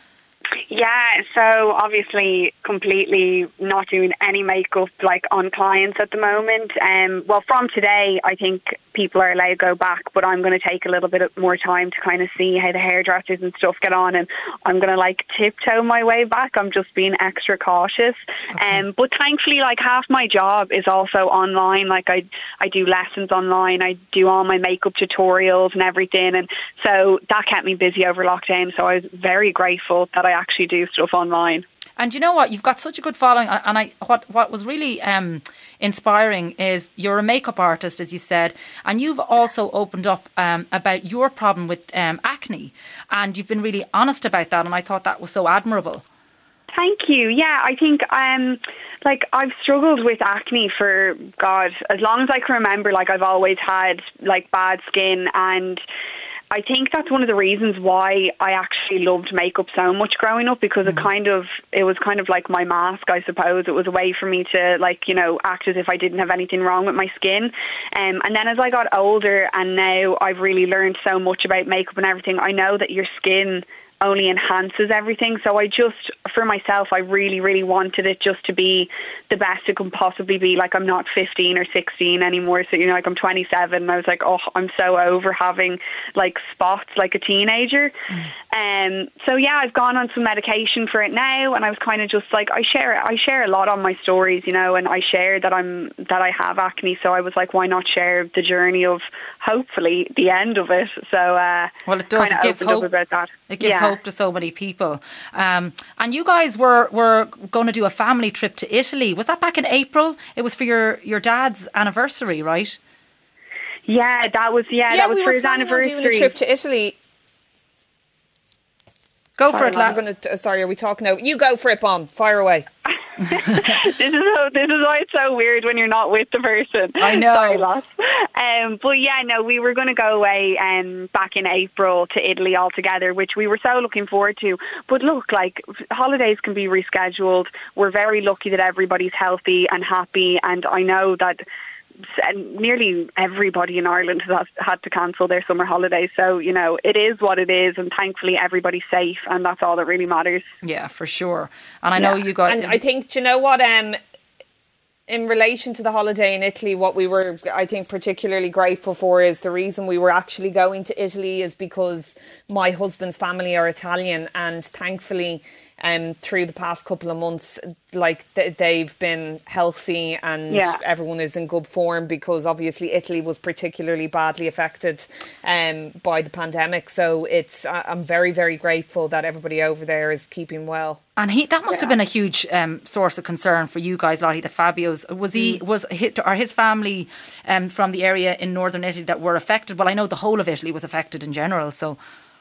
Yeah, so obviously completely not doing any makeup like on clients at the moment. Um, well, from today, I think people are allowed to go back, but I'm going to take a little bit more time to kind of see how the hairdressers and stuff get on, and I'm going to like tiptoe my way back. I'm just being extra cautious. Okay. Um, but thankfully, like half my job is also online. Like I, I do lessons online. I do all my makeup tutorials and everything, and so that kept me busy over lockdown. So I was very grateful that I actually do stuff online. And you know what? You've got such a good following. And I, what what was really um, inspiring is you're a makeup artist, as you said, and you've also opened up um, about your problem with um, acne, and you've been really honest about that. And I thought that was so admirable. Thank you. Yeah, I think um, like I've struggled with acne for God as long as I can remember. Like I've always had like bad skin, and I think that's one of the reasons why I actually loved makeup so much growing up, because mm. it kind of, it was kind of like my mask, I suppose. It was a way for me to like, you know, act as if I didn't have anything wrong with my skin. Um, and then as I got older and now I've really learned so much about makeup and everything, I know that your skin only enhances everything. So I just, for myself, I really, really wanted it just to be the best it can possibly be. Like I'm not fifteen or sixteen anymore. So, you know, like I'm twenty-seven and I was like, oh, I'm so over having like spots like a teenager. Mm. Um, so yeah, I've gone on some medication for it now, and I was kind of just like, I share I share a lot on my stories, you know, and I share that I'm, that I have acne. So I was like, why not share the journey of hopefully the end of it? So, uh, well, it does, it gives hope about that. It gives yeah. hope to so many people. Um, and you guys were, were going to do a family trip to Italy. Was that back in April? It was for your, your dad's anniversary, right? Yeah, that was, yeah, yeah that was we for were his anniversary. Doing a trip to Italy. Go sorry, for it, La- I'm gonna, sorry, are we talking now? You go for it, Bon. Fire away. this is how, this is why it's so weird when you're not with the person. I know. Sorry, lots. Um, but yeah, no, we were going to go away um, back in April to Italy all together, which we were so looking forward to. But look, like holidays can be rescheduled. We're very lucky that everybody's healthy and happy, and I know that nearly everybody in Ireland has had to cancel their summer holidays. So, you know, it is what it is, and thankfully everybody's safe, and that's all that really matters. Yeah, for sure. And I know yeah. you got... And I think, do you know what... Um, in relation to the holiday in Italy, what we were, I think, particularly grateful for is the reason we were actually going to Italy is because my husband's family are Italian, and thankfully um, through the past couple of months, like th- they've been healthy and yeah. everyone is in good form, because obviously Italy was particularly badly affected um, by the pandemic. So it's I'm very, very grateful that everybody over there is keeping well. And he that must yeah. have been a huge um, source of concern for you guys, Lottie, the Fabios. Was he, mm. was hit, or his family um, from the area in northern Italy that were affected? Well, I know the whole of Italy was affected in general, so...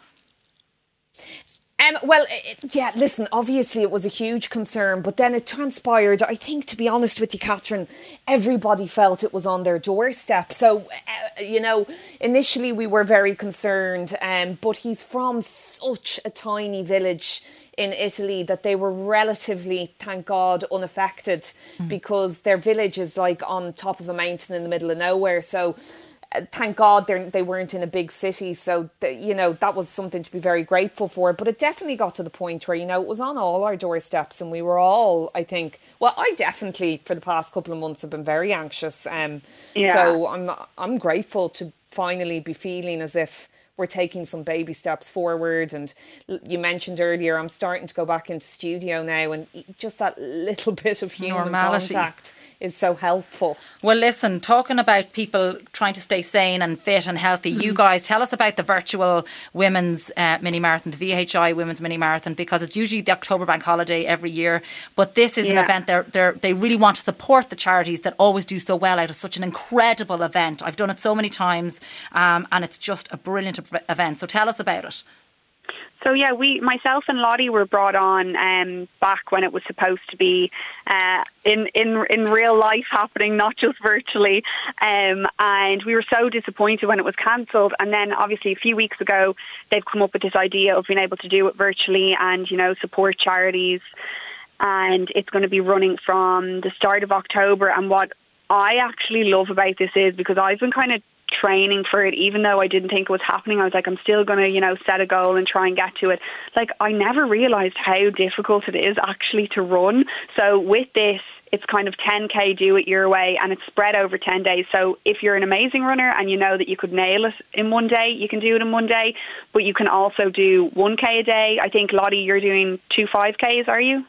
Um, well, it, yeah, listen, obviously it was a huge concern, but then it transpired, I think, to be honest with you, Catherine, everybody felt it was on their doorstep. So, uh, you know, initially we were very concerned, um, but he's from such a tiny village in Italy that they were relatively, thank God, unaffected mm. because their village is like on top of a mountain in the middle of nowhere. So... Uh, thank God they weren't in a big city, so th- you know that was something to be very grateful for. But it definitely got to the point where, you know, it was on all our doorsteps, and we were all, I think, well, I definitely for the past couple of months have been very anxious. Um, yeah. So I'm I'm grateful to finally be feeling as if we're taking some baby steps forward. And you mentioned earlier, I'm starting to go back into studio now, and just that little bit of human Normality. contact is so helpful. Well, listen, talking about people trying to stay sane and fit and healthy, mm-hmm. you guys tell us about the virtual women's uh, mini marathon, the V H I women's mini marathon, because it's usually the October bank holiday every year, but this is yeah. an event they're, they're, they really want to support the charities that always do so well out of such an incredible event. I've done it so many times, um, and it's just a brilliant event. So tell us about it. So yeah, we, myself and Lottie were brought on um, back when it was supposed to be uh, in in in real life happening, not just virtually. Um, and we were so disappointed when it was cancelled. And then obviously a few weeks ago, they've come up with this idea of being able to do it virtually and, you know, support charities. And it's going to be running from the start of October. And what I actually love about this is because I've been kind of training for it, even though I didn't think it was happening. I was like, I'm still going to, you know, set a goal and try and get to it. Like, I never realised how difficult it is actually to run. So with this, it's kind of ten K, do it your way, and it's spread over ten days. So if you're an amazing runner and you know that you could nail it in one day, you can do it in one day, but you can also do one K a day. I think, Lottie, you're doing two five Ks, are you?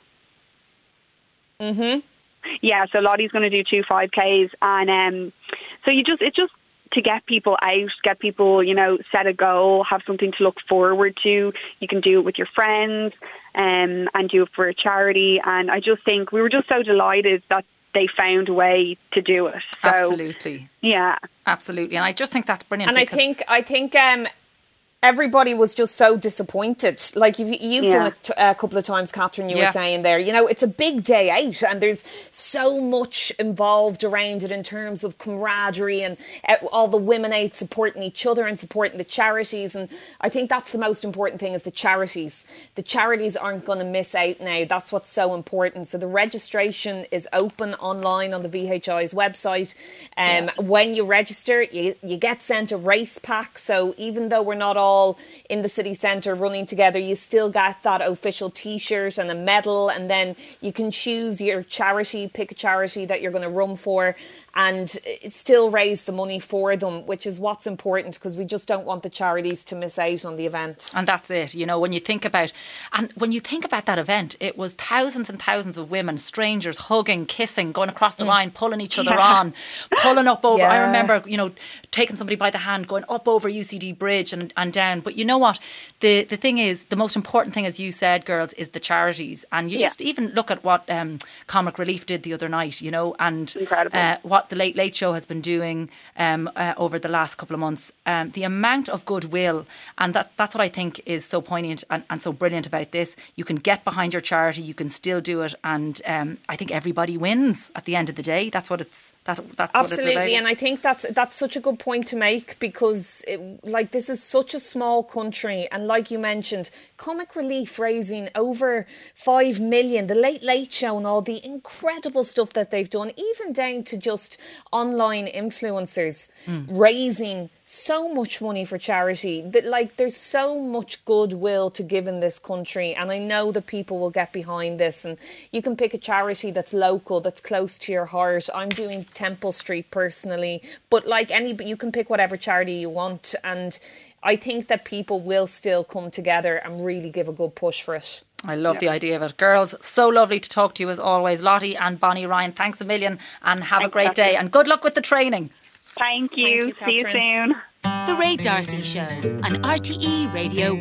Mm-hmm. Yeah, so Lottie's going to do two five Ks, and um, so you just, it's just to get people out, get people, you know, set a goal, have something to look forward to. You can do it with your friends, um, and do it for a charity. And I just think we were just so delighted that they found a way to do it. So, absolutely. Yeah. Absolutely. And I just think that's brilliant. And I think, I think, um, everybody was just so disappointed. Like, you've, you've Yeah. done it t- a couple of times, Catherine, you Yeah. were saying there, you know, it's a big day out and there's so much involved around it in terms of camaraderie and uh, all the women out supporting each other and supporting the charities. And I think that's the most important thing, is the charities. The charities aren't going to miss out now. That's what's so important. So the registration is open online on the V H I's website. Um, yeah. When you register, you, you get sent a race pack. So even though we're not all all in the city centre running together, you still get that official t-shirt and a medal, and then you can choose your charity, pick a charity that you're going to run for, and still raise the money for them, which is what's important, because we just don't want the charities to miss out on the event. And that's it, you know, when you think about, and when you think about that event, it was thousands and thousands of women, strangers, hugging, kissing, going across the mm. line, pulling each other yeah. on, pulling up over. Yeah. I remember, you know, taking somebody by the hand, going up over U C D Bridge and, and down. But you know what? The the thing is, the most important thing, as you said, girls, is the charities. And you yeah. just even look at what um, Comic Relief did the other night, you know, and uh, what the Late Late Show has been doing um, uh, over the last couple of months. Um, the amount of goodwill, and that that's what I think is so poignant and, and so brilliant about this. You can get behind your charity, you can still do it, and um, I think everybody wins at the end of the day. That's what it's that, that's absolutely, what it's about. And I think that's that's such a good point to make, because it, like, this is such a small country, and like you mentioned, Comic Relief raising over five million, the Late Late Show and all the incredible stuff that they've done, even down to just online influencers mm. raising so much money for charity. That, like, there's so much goodwill to give in this country, and I know that people will get behind this. And you can pick a charity that's local, that's close to your heart. I'm doing Temple Street personally, but like any, but you can pick whatever charity you want, and I think that people will still come together and really give a good push for it. I love yeah. the idea of it. Girls, so lovely to talk to you as always. Lottie and Bonnie Ryan, thanks a million, and have thanks, a great Catherine. day, and good luck with the training. Thank you. Thank you, See you soon. The Ray D'Arcy Show on R T E Radio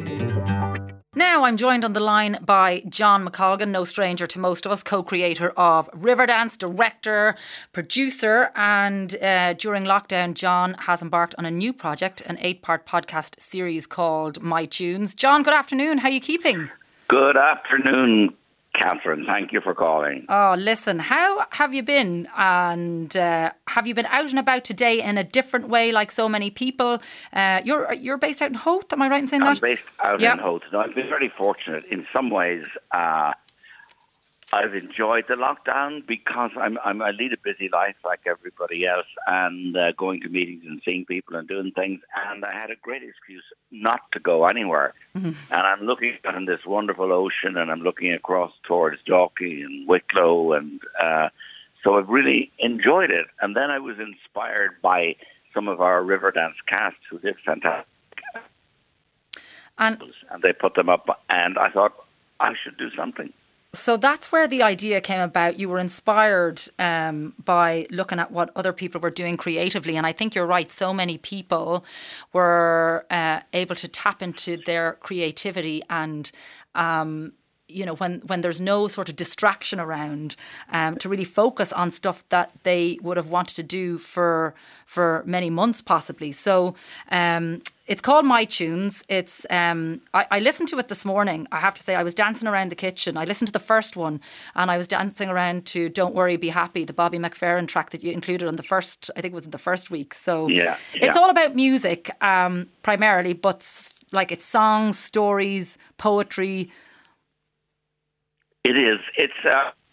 one. Now I'm joined on the line by John McColgan, no stranger to most of us, co-creator of Riverdance, director, producer, and uh, during lockdown, John has embarked on a new project, an eight-part podcast series called My Tunes. John, good afternoon. How are you keeping? Good afternoon, Catherine. Thank you for calling. Oh, listen, how have you been? And uh, have you been out and about today in a different way, like so many people? Uh, you're you're based out in Howth, am I right in saying I'm that? I'm based out yeah. in Howth. No, I've been very fortunate. In some ways, uh, I've enjoyed the lockdown because I'm, I'm I lead a busy life like everybody else, and uh, going to meetings and seeing people and doing things. And I had a great excuse not to go anywhere. Mm-hmm. And I'm looking out on this wonderful ocean, and I'm looking across towards Dalkey and Wicklow, and uh, so I've really enjoyed it. And then I was inspired by some of our Riverdance cast who did fantastic, and and they put them up, and I thought I should do something. So that's where the idea came about. You were inspired um, by looking at what other people were doing creatively. And I think you're right. So many people were uh, able to tap into their creativity and, um, you know, when, when there's no sort of distraction around, um, to really focus on stuff that they would have wanted to do for for many months possibly. So um, it's called My Tunes. It's um, I, I listened to it this morning. I have to say, I was dancing around the kitchen. I listened to the first one, and I was dancing around to Don't Worry, Be Happy, the Bobby McFerrin track that you included on the first, I think it was in the first week. So yeah, yeah. It's all about music um, primarily, but like it's songs, stories, poetry. It is. It's uh,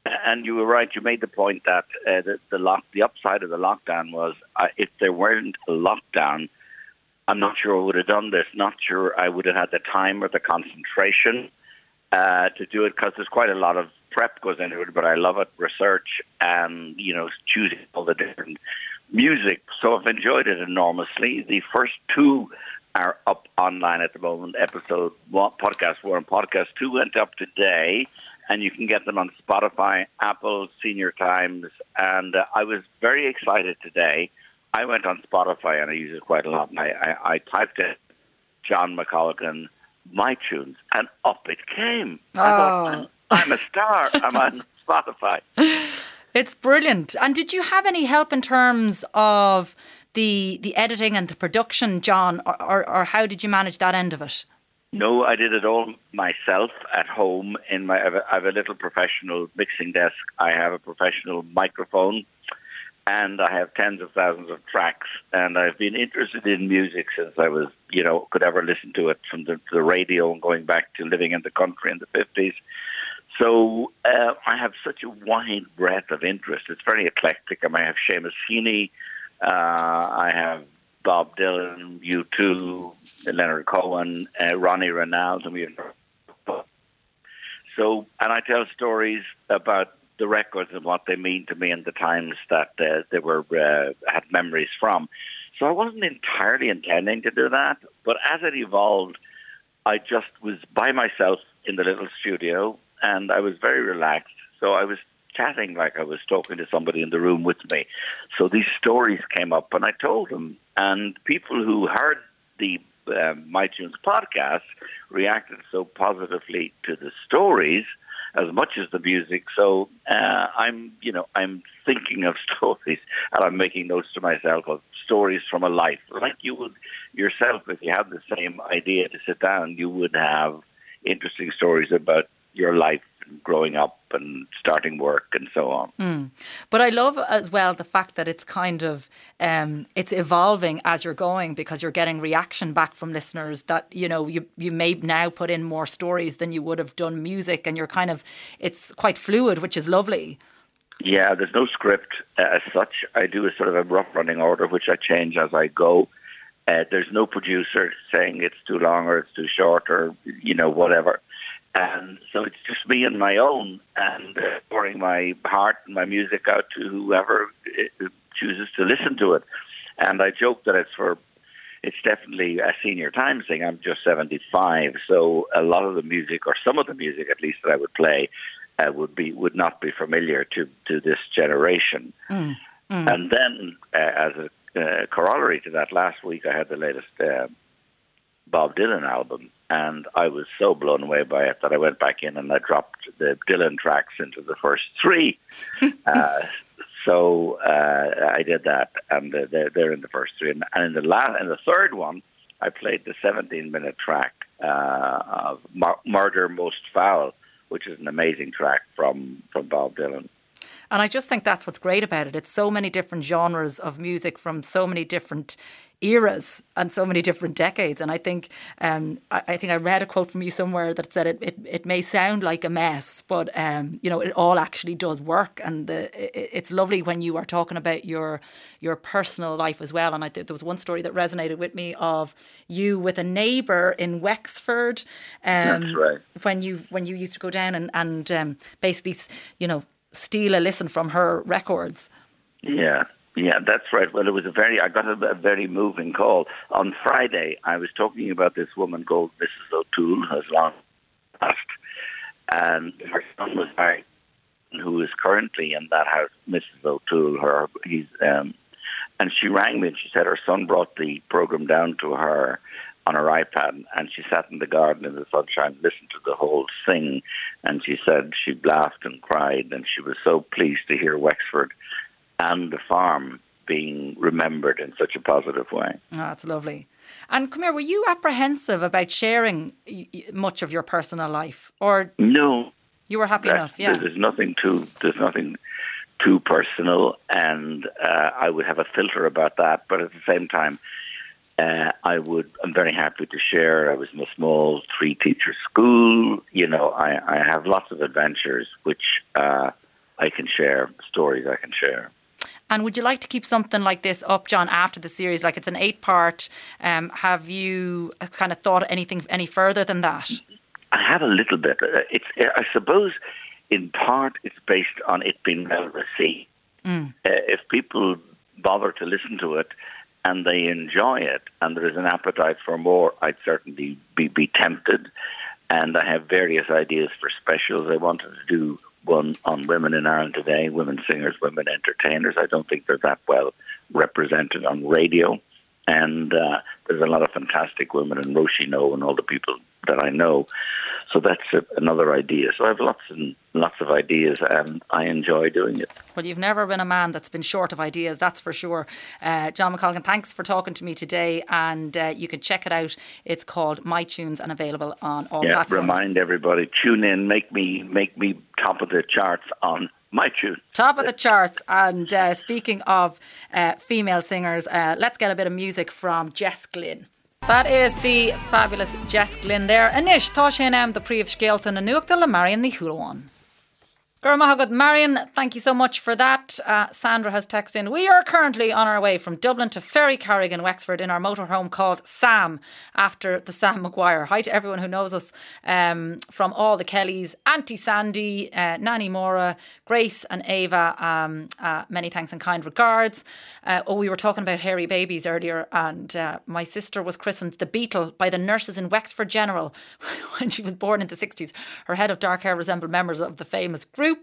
And you were right. You made the point that uh, the the, lock, the upside of the lockdown was uh, if there weren't a lockdown, I'm not sure I would have done this. Not sure I would have had the time or the concentration uh, to do it, because there's quite a lot of prep goes into it. But I love it, research, and you know, choosing all the different music. So I've enjoyed it enormously. The first two are up online at the moment. Episode one, podcast one, and podcast two went up today. And you can get them on Spotify, Apple, Senior Times. And uh, I was very excited today. I went on Spotify, and I use it quite a lot. And I, I, I typed in John McColgan, My Tunes, and up it came. Oh. I thought, I'm, I'm a star. I'm on Spotify. It's brilliant. And did you have any help in terms of the the editing and the production, John? Or, or, or how did you manage that end of it? No, I did it all myself at home. In my, I have, a, I have a little professional mixing desk. I have a professional microphone, and I have tens of thousands of tracks. And I've been interested in music since I was, you know, could ever listen to it from the, the radio, and going back to living in the country in the fifties. So uh, I have such a wide breadth of interest. It's very eclectic. I might have Seamus Heaney. Uh, I have Bob Dylan, U two, Leonard Cohen, uh, Ronnie Ronald, and we have. So, and I tell stories about the records and what they mean to me and the times that uh, they were uh, had memories from. So I wasn't entirely intending to do that, but as it evolved, I just was by myself in the little studio, and I was very relaxed. So I was chatting like I was talking to somebody in the room with me. So these stories came up, and I told them. And people who heard the uh, My Tunes podcast reacted so positively to the stories as much as the music. So uh, I'm, you know, I'm thinking of stories, and I'm making notes to myself of stories from a life. Like you would yourself, if you had the same idea to sit down, you would have interesting stories about your life growing up and starting work and so on. Mm. But I love as well the fact that it's kind of, um, it's evolving as you're going, because you're getting reaction back from listeners that, you know, you, you may now put in more stories than you would have done music, and you're kind of, it's quite fluid, which is lovely. Yeah, there's no script uh, as such. I do a sort of a rough running order, which I change as I go. Uh, there's no producer saying it's too long or it's too short or, you know, whatever. And so it's just me and my own, and uh, pouring my heart and my music out to whoever uh, chooses to listen to it. And I joke that it's for, it's definitely a Senior Times thing. I'm just seventy-five, so a lot of the music, or some of the music at least, that I would play uh, would be would not be familiar to, to this generation. Mm, mm. And then, uh, as a uh, corollary to that, last week I had the latest Uh, Bob Dylan album, and I was so blown away by it that I went back in and I dropped the Dylan tracks into the first three. uh, so uh, I did that, and uh, they're, they're in the first three. And, and in the last, in the third one, I played the seventeen-minute track uh, of Mur- "Murder Most Foul," which is an amazing track from from Bob Dylan. And I just think that's what's great about it. It's so many different genres of music from so many different eras and so many different decades. And I think um, I, I think I read a quote from you somewhere that said it it, it may sound like a mess, but um, you know, it all actually does work. And the, it, it's lovely when you are talking about your your personal life as well. And I th- there was one story that resonated with me of you with a neighbour in Wexford. Um, That's right. When you when you used to go down and and um, basically, you know, steal a listen from her records. Yeah, yeah, that's right. Well, it was a very, I got a, a very moving call. On Friday, I was talking about this woman called Missus O'Toole, who has long passed, and her son was married, who is currently in that house, Missus O'Toole. Her, he's, um, and she rang me and she said her son brought the program down to her on her iPad, and she sat in the garden in the sunshine, listened to the whole thing, and she said she laughed and cried, and she was so pleased to hear Wexford and the farm being remembered in such a positive way. Oh, that's lovely. And come here, were you apprehensive about sharing much of your personal life, or no? You were happy enough, yeah. There's nothing too. There's nothing too personal, and uh, I would have a filter about that, but at the same time, Uh, I would. I'm very happy to share. I was in a small three-teacher school. You know, I, I have lots of adventures, which uh, I can share, stories I can share. And would you like to keep something like this up, John, after the series? Like, it's an eight-part. Um, have you kind of thought anything any further than that? I have a little bit. It's, I suppose, in part, it's based on it being well received. Mm. Uh, if people bother to listen to it and they enjoy it, and there is an appetite for more, I'd certainly be, be tempted. And I have various ideas for specials. I wanted to do one on women in Ireland today, women singers, women entertainers. I don't think they're that well represented on radio. And uh, there's a lot of fantastic women, and Roisin know and all the people that I know. So that's a, another idea. So I have lots and lots of ideas, and I enjoy doing it. Well, you've never been a man that's been short of ideas, that's for sure. Uh, John McColgan, thanks for talking to me today, and uh, you can check it out. It's called My Tunes and available on all yeah, platforms. Remind everybody, tune in, make me make me top of the charts on My Tune. Top of the charts. And uh, speaking of uh, female singers, uh, let's get a bit of music from Jess Glynn. That is the fabulous Jess Glynn there. Anish, tá sé am the príomh scéalta na nuachta le Marion ní Chualáin. Gurmahagad Marion, thank you so much for that. Uh, Sandra has texted in. We are currently on our way from Dublin to Ferry Carrigan, Wexford, in our motorhome called Sam, after the Sam Maguire. Hi to everyone who knows us um, from all the Kellys, Auntie Sandy, uh, Nanny Mora, Grace and Ava. Um, uh, many thanks and kind regards. Uh, oh, we were talking about hairy babies earlier, and uh, my sister was christened the Beetle by the nurses in Wexford General when she was born in the sixties. Her head of dark hair resembled members of the famous group.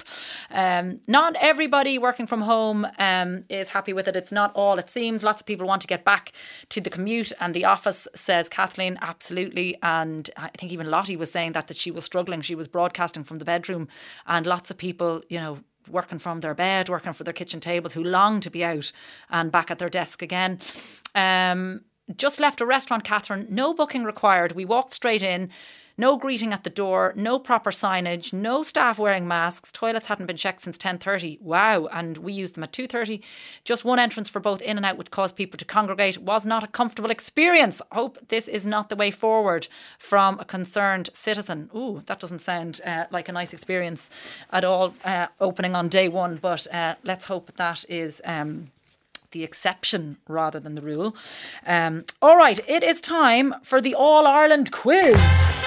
Um, not everybody working from home um, is happy with it. It's not all it seems. Lots of people want to get back to the commute and the office, says Kathleen. Absolutely. And I think even Lottie was saying that, that she was struggling. She was broadcasting from the bedroom, and lots of people, you know, working from their bed, working for their kitchen tables, who long to be out and back at their desk again. Um, just left a restaurant, Catherine. No booking required. We walked straight in. No greeting at the door, no proper signage, no staff wearing masks. Toilets hadn't been checked since ten thirty. Wow. And we used them at two thirty. Just one entrance for both in and out would cause people to congregate. Was not a comfortable experience. Hope this is not the way forward, from a concerned citizen. Ooh, that doesn't sound uh, like a nice experience at all, uh, opening on day one. But uh, let's hope that is Um, the exception rather than the rule. Um, all right, it is time for the All Ireland quiz.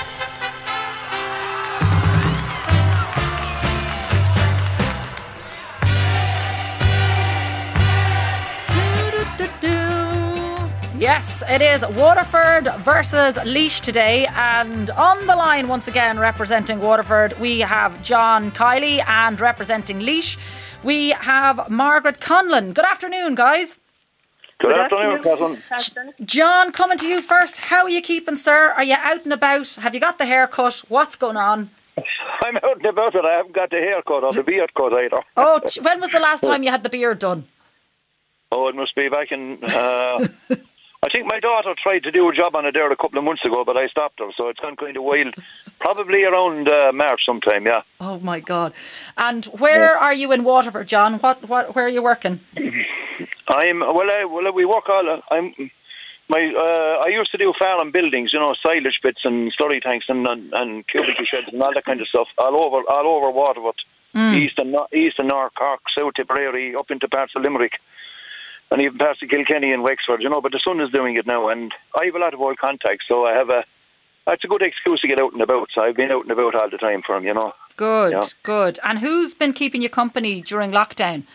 Yes, it is Waterford versus Laois today, and on the line once again representing Waterford we have John Kiley, and representing Laois we have Margaret Conlon. Good afternoon, guys. Good, Good afternoon, afternoon. John, coming to you first. How are you keeping, sir? Are you out and about? Have you got the haircut? What's going on? I'm out and about it. I haven't got the haircut or the beard cut either. Oh, when was the last time you had the beard done? Oh, it must be back in... Uh, I think my daughter tried to do a job on it there a couple of months ago, but I stopped her, so it's gone kind of wild. Probably around uh, March sometime, yeah. Oh my God! And where yeah. are you in Waterford, John? What, what, where are you working? I'm well. I, well, we work all. I'm my. Uh, I used to do farm buildings, you know, silage pits and slurry tanks and and, and cubicle sheds and all that kind of stuff, all over all over Waterford, mm. east and east and north Cork, south Tipperary, up into parts of Limerick. And even past the Kilkenny and Wexford, you know, but the son is doing it now, and I have a lot of old contacts, so I have a, it's a good excuse to get out and about, so I've been out and about all the time for him, you know. Good, yeah. good. And who's been keeping you company during lockdown?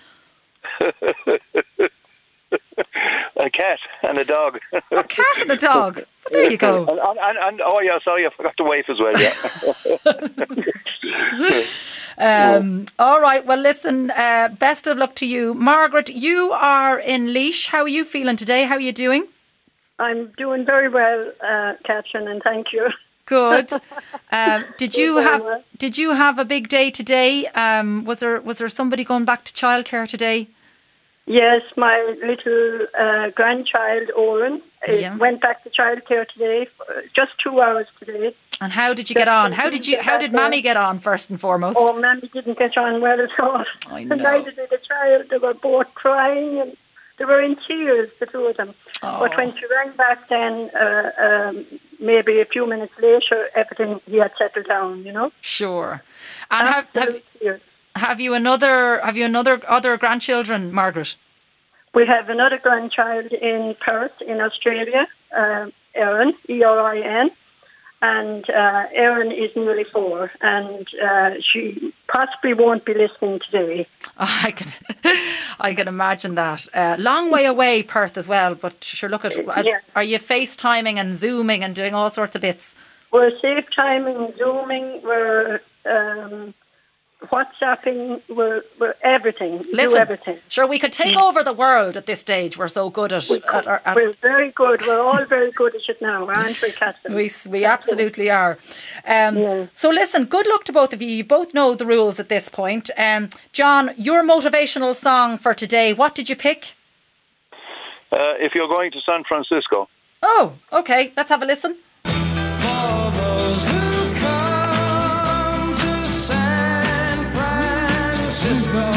A cat and a dog. A cat and a dog? Well, there you go. And, and, and oh yeah, sorry, I forgot the wife as well, yeah. Um, all right, well listen, uh, best of luck to you. Margaret, you are in Laois. How are you feeling today? How are you doing? I'm doing very well, uh, Catherine, and thank you. Good. Um, did you have well. Did you have a big day today? Um, was there was there somebody going back to childcare today? Yes, my little uh, grandchild Oren yeah. went back to childcare today, for just two hours today. And how did you get on? How did you? How did Mammy get on first and fourmost? Oh, Mammy didn't get on well at all. I know. And neither did the child. They were both crying and they were in tears, the two of them. Oh. But when she rang back then, uh, um, maybe a few minutes later, everything he had settled down. You know. Sure. And have, have have you another? Have you another other grandchildren, Margaret? We have another grandchild in Perth, in Australia, uh, Erin, E R I N. And uh, Erin is nearly four, and uh, she possibly won't be listening today. Oh, I can, I can imagine that. Uh, long way away, Perth as well. But sure, look at. As, yeah. Are you FaceTiming and Zooming and doing all sorts of bits? We're FaceTiming, Zooming, we're um, WhatsApping, we're, we're everything. We Listen, do everything. Sure, we could take over the world at this stage. We're so good at. We at, at, at we're very good. We're all very good at it now, aren't we, Catherine? We we absolutely are. Um, yeah. So listen, good luck to both of you. You both know the rules at this point. Um, John, your motivational song for today, what did you pick? Uh, if you're going to San Francisco. Oh, okay. Let's have a listen. For those who come to San Francisco,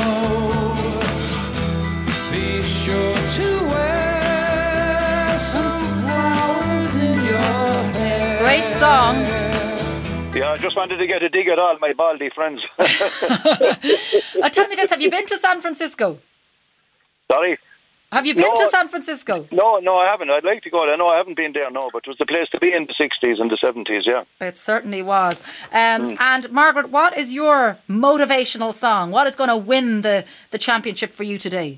be sure to wear some flowers in your hair. Great song. Yeah, I just wanted to get a dig at all my baldy friends. uh, tell me this, have you been to San Francisco? Sorry? Have you been no, to San Francisco? No, no, I haven't. I'd like to go there. No, I haven't been there, no, but it was the place to be in the sixties and the seventies, yeah. It certainly was. Um, mm. And Margaret, what is your motivational song? What is going to win the, the championship for you today?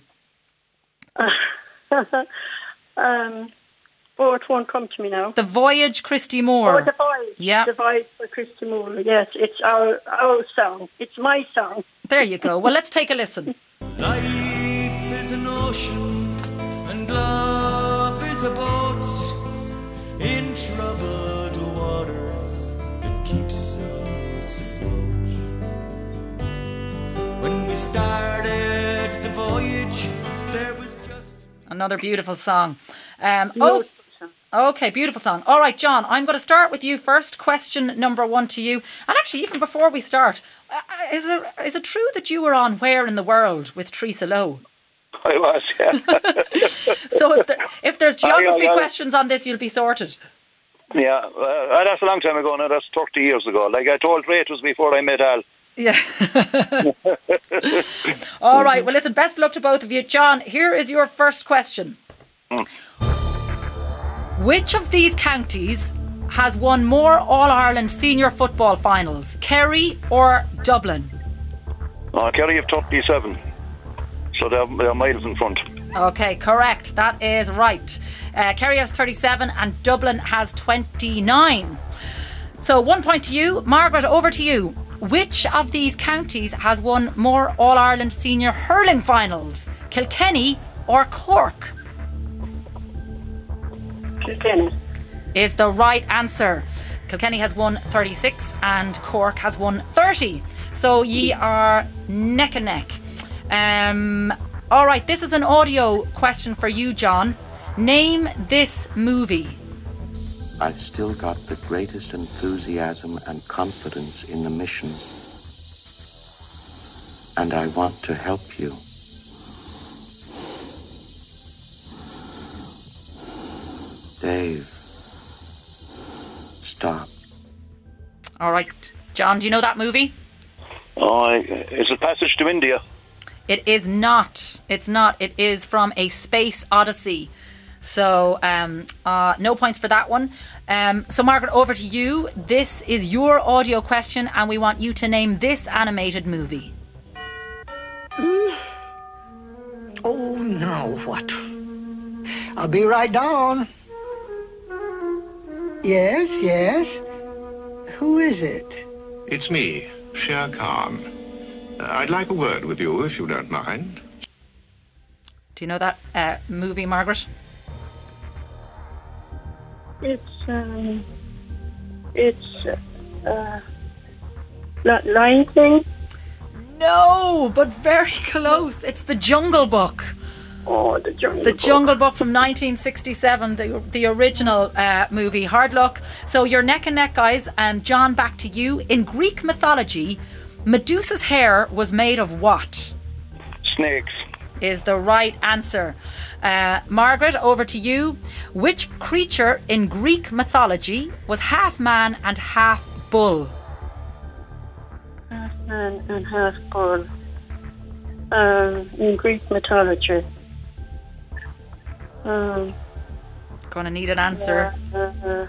um, oh, it won't come to me now. The Voyage, Christy Moore. Oh, The Voyage. Yeah. The Voyage for Christy Moore. Yes, it's our, our song. It's my song. There you go. Well, let's take a listen. Life is an ocean and love is a boat in troubled waters that keeps us afloat. When we started the voyage, there was just... Another beautiful song. Um, oh, okay, beautiful song. All right, John, I'm going to start with you first. Question number one to you. And actually, even before we start, uh, is it is it true that you were on Where in the World with Teresa Lowe? I was, yeah. So if there, if there's geography I, I, I, questions on this, you'll be sorted. Yeah, uh, that's a long time ago now. That's thirty years ago. Like I told Ray, it was before I met Al. Yeah. All right. Well, listen, best of luck to both of you. John, here is your first question. Mm. Which of these counties has won more All-Ireland senior football finals, Kerry or Dublin? Uh, Kerry have thirty-seven. So they're, they're miles in front. Okay, correct. That is right. Uh, Kerry has thirty-seven and Dublin has twenty-nine. So one point to you. Margaret, over to you. Which of these counties has won more All-Ireland senior hurling finals, Kilkenny or Cork? Kilkenny is the right answer. Kilkenny has won thirty-six and Cork has won thirty. So ye are neck and neck. Um, all right, this is an audio question for you, John. Name this movie. I've still got the greatest enthusiasm and confidence in the mission. And I want to help you. Dave, stop. All right. John, do you know that movie? Oh, is it Passage to India? It is not. It's not. It is from A Space Odyssey. So, um, uh, no points for that one. Um, so, Margaret, over to you. This is your audio question, and we want you to name this animated movie. Mm. Oh, now what? I'll be right down. Yes, yes. Who is it? It's me, Shere Khan. Uh, I'd like a word with you, if you don't mind. Do you know that uh, movie, Margaret? It's, um, it's, uh, Lion King? No, but very close. It's The Jungle Book. Oh, The Jungle The Book. Jungle Book from nineteen sixty-seven, the the original uh, movie. Hard luck. So you're neck and neck, guys. And John, back to you. In Greek mythology, Medusa's hair was made of what? Snakes. Is the right answer. Uh, Margaret, over to you. Which creature in Greek mythology was half man and half bull? Half and, and half bull. Um, in Greek mythology. Um, Gonna need an answer. Uh, uh,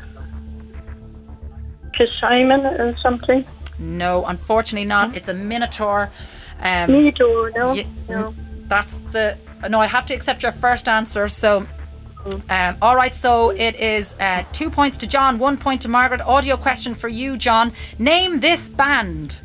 Simon or something? No, unfortunately not. It's a minotaur. Um, Minotaur, no, y- no. That's the... No, I have to accept your first answer, so... Um, all right, so it is uh, two points to John, one point to Margaret. Audio question for you, John. Name this band.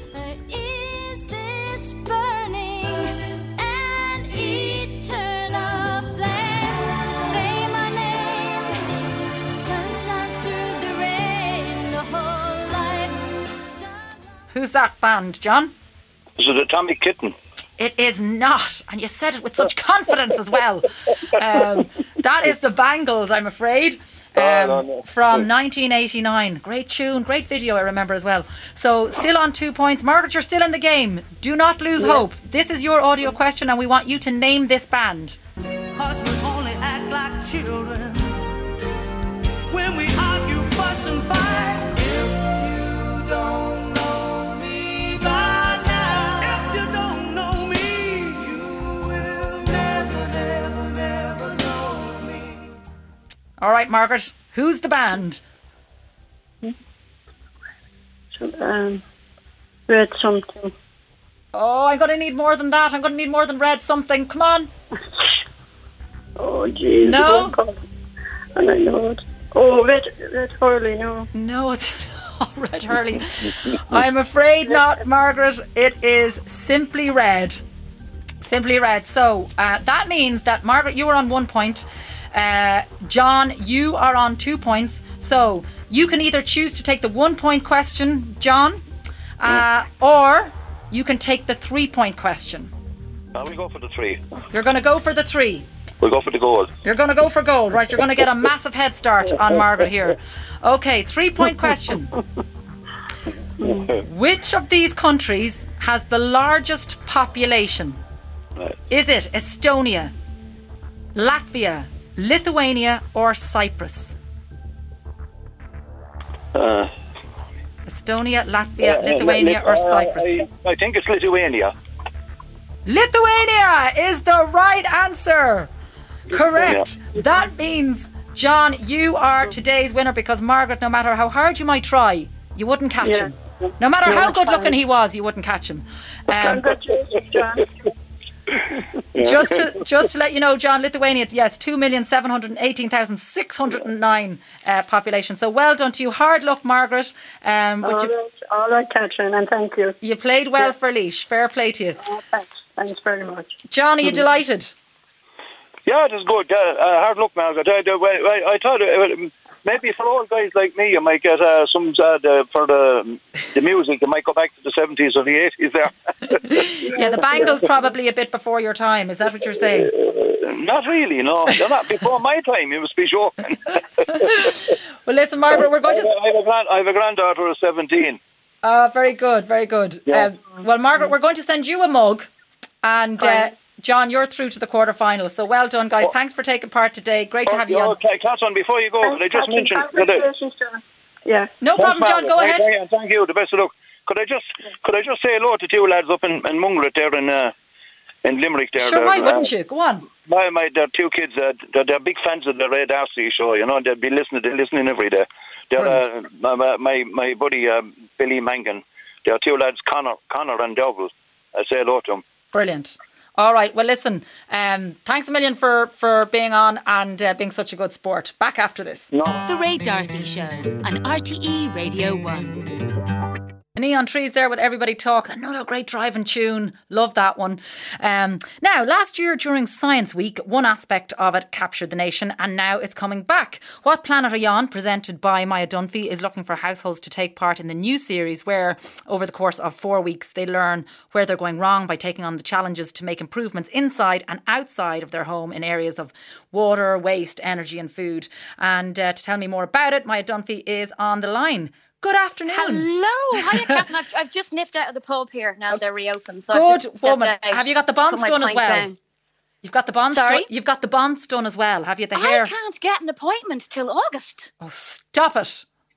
Who's that band, John? Is it Atomic Kitten? It is not, and you said it with such confidence as well. Um, that is the Bangles, I'm afraid, um, Oh, no, no. from nineteen eighty-nine. Great tune, great video, I remember as well. So, still on two points. Margaret, you're still in the game. Do not lose Yeah. hope. This is your audio question, and we want you to name this band. Cause we only act like children when we argue, fuss and fight. If you don't know me by now, if you don't know me, you will never, never, never know me. All right, Margaret, who's the band? Um, read something. Oh, I'm going to need more than that. I'm going to need more than red something. Come on. Oh, jeez. No? And I know it. Oh, Red, Red Hurley, no. No, it's not Red Hurley. I'm afraid not, Margaret. It is Simply Red. Simply Red. So uh, that means that, Margaret, you were on one point. Uh, John, you are on two points. So you can either choose to take the one point question, John, uh, or you can take the three point question. Uh, we go for the three. You're going to go for the three. We'll go for the gold. You're going to go for gold, right? You're going to get a massive head start on Margaret here. Okay, three point question. Which of these countries has the largest population? Right. Is it Estonia, Latvia, Lithuania, or Cyprus? Uh, Estonia, Latvia, uh, Lithuania, uh, or uh, Cyprus? I, I think it's Lithuania. Lithuania is the right answer. Correct. That means, John, you are today's winner because Margaret, no matter how hard you might try, you wouldn't catch Yeah. him. No matter No, how it's good looking fine. he was, you wouldn't catch him. Um, Congratulations, John. just to just to let you know, John, Lithuania, yes, two million seven hundred eighteen thousand six hundred nine uh, population. So well done to you. Hard luck, Margaret. Um, but All you, right, all right, Catherine, and thank you. you played well Yeah. for Laois. Fair play to you. Oh, thanks. Thanks very much. John, are you Mhm. delighted? Yeah, it is good. Yeah, uh, hard luck, Margaret. I, I, I thought uh, maybe for old guys like me, you might get uh, some uh, the, for the the music. You might go back to the seventies or the eighties there. Yeah, the Bangles probably a bit before your time. Is that what you're saying? Uh, not really, no. They're not before my time. You must be sure. Well, listen, Margaret, we're going I, to... I, have a grand, I have a granddaughter of seventeen. Oh, very good, very good. Yeah. Um, well, Margaret, we're going to send you a mug. And, uh, John, you're through to the quarterfinals. So well done, guys. Thanks for taking part today. Great to have you on. Okay, Catherine, before you go, could I just Catherine, mention... Could I, congratulations, John. Yeah. No problem, John. Go Thank- ahead. Thank, thank you. The best of luck. Could I just could I just say hello to two lads up in, in Mungret there in uh, in Limerick there? Sure, They're, why uh, wouldn't you? Go on. My my they're two kids. Uh, they're, they're big fans of the Ray Darcy show. You know, they'll be listening. They're listening every day. They're uh, my, my my my buddy um, Billy Mangan. They're two lads, Connor Connor and Dougal. I say hello to them. Brilliant. All right. Well, listen, um, thanks a million for, for being on and uh, being such a good sport. Back after this. The Ray Darcy Show on R T E Radio one. Neon Trees there with Everybody Talks. Another great driving tune. Love that one. Um, now, last year during Science Week, one aspect of it captured the nation and now it's coming back. What Planet Are You On, presented by Maya Dunphy, is looking for households to take part in the new series where, over the course of four weeks, they learn where they're going wrong by taking on the challenges to make improvements inside and outside of their home in areas of water, waste, energy and food. And uh, to tell me more about it, Maya Dunphy is on the line. Good afternoon. Hello. Hiya, Catherine. I've, I've just nipped out of the pub here. Now they're reopened. So I've Good just stepped woman. out, Have you got the bonds put my done as pint well? down. You've got the bonds Sorry? done. You've got the bonds done as well. Have you the hair? I can't get an appointment till August. Oh, stop it.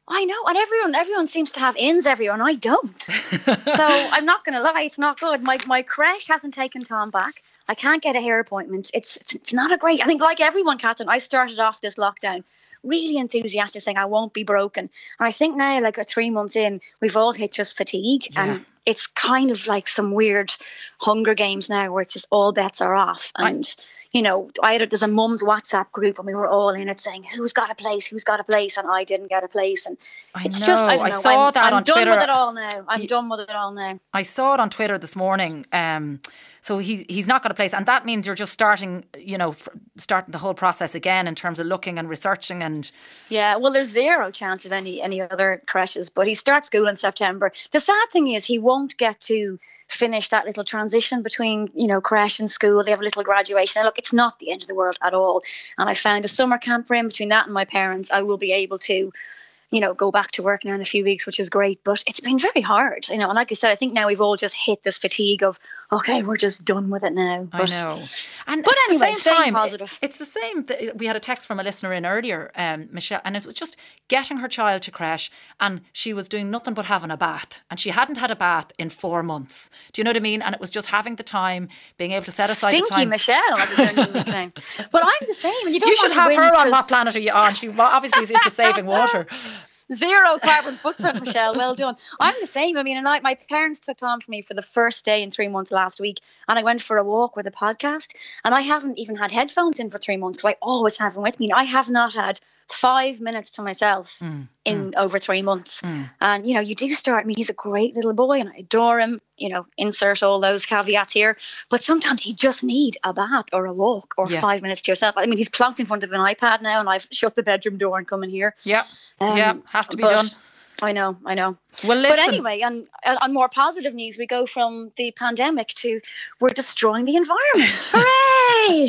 I know, and everyone everyone seems to have ins everywhere, and I don't. So I'm not going to lie, it's not good. My my creche hasn't taken Tom back. I can't get a hair appointment. It's, it's it's not a great. I think like everyone, Catherine, I started off this lockdown really enthusiastic, saying I won't be broken. And I think now, like uh, three months in, we've all hit just fatigue, yeah. and it's kind of like some weird Hunger Games now, where it's just all bets are off. And I, you know, I had a, there's a mum's WhatsApp group, and we were all in it saying, "Who's got a place? Who's got a place?" And I didn't get a place, and I it's know. just I don't I know. saw I'm, that I'm on done Twitter. with it all now. I'm he, done with it all now. I saw it on Twitter this morning. Um, so he he's not got a place, and that means you're just starting, you know, f- starting the whole process again in terms of looking and researching and. Yeah, well, there's zero chance of any any other creches, but he starts school in September. The sad thing is he won't get to finish that little transition between, you know, creche and school. They have a little graduation. And look, it's not the end of the world at all. And I found a summer camp for him. Between that and my parents, I will be able to, you know, go back to work now in a few weeks, which is great. But it's been very hard, you know. And like I said, I think now we've all just hit this fatigue of, okay, we're just done with it now. But, I know. And but at anyway, the same time, positive. It's the same. Th- we had a text from a listener in earlier, um, Michelle, and it was just getting her child to creche, and she was doing nothing but having a bath, and she hadn't had a bath in four months. Do you know what I mean? And it was just having the time, being able to set aside Stinky the time. Michelle, as is her new nickname. But I'm the same. And you don't you should want to have win her on because- What Planet Are You On? She obviously is into saving water. Zero carbon footprint, Michelle. Well done. I'm the same. I mean, and I, my parents took Tom for me for the first day in three months last week, and I went for a walk with a podcast, and I haven't even had headphones in for three months because I always have them with me. I have not had five minutes to myself mm, in mm. over three months. Mm. And, you know, you do start, I mean, he's a great little boy and I adore him, you know, insert all those caveats here. But sometimes you just need a bath or a walk or yeah. five minutes to yourself. I mean, he's plonked in front of an iPad now and I've shut the bedroom door and come in here. Yeah, um, yeah, has to be but, done. I know, I know. Well, listen. But anyway, on, on more positive news, we go from the pandemic to we're destroying the environment. Hooray!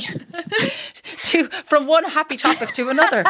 to From one happy topic to another.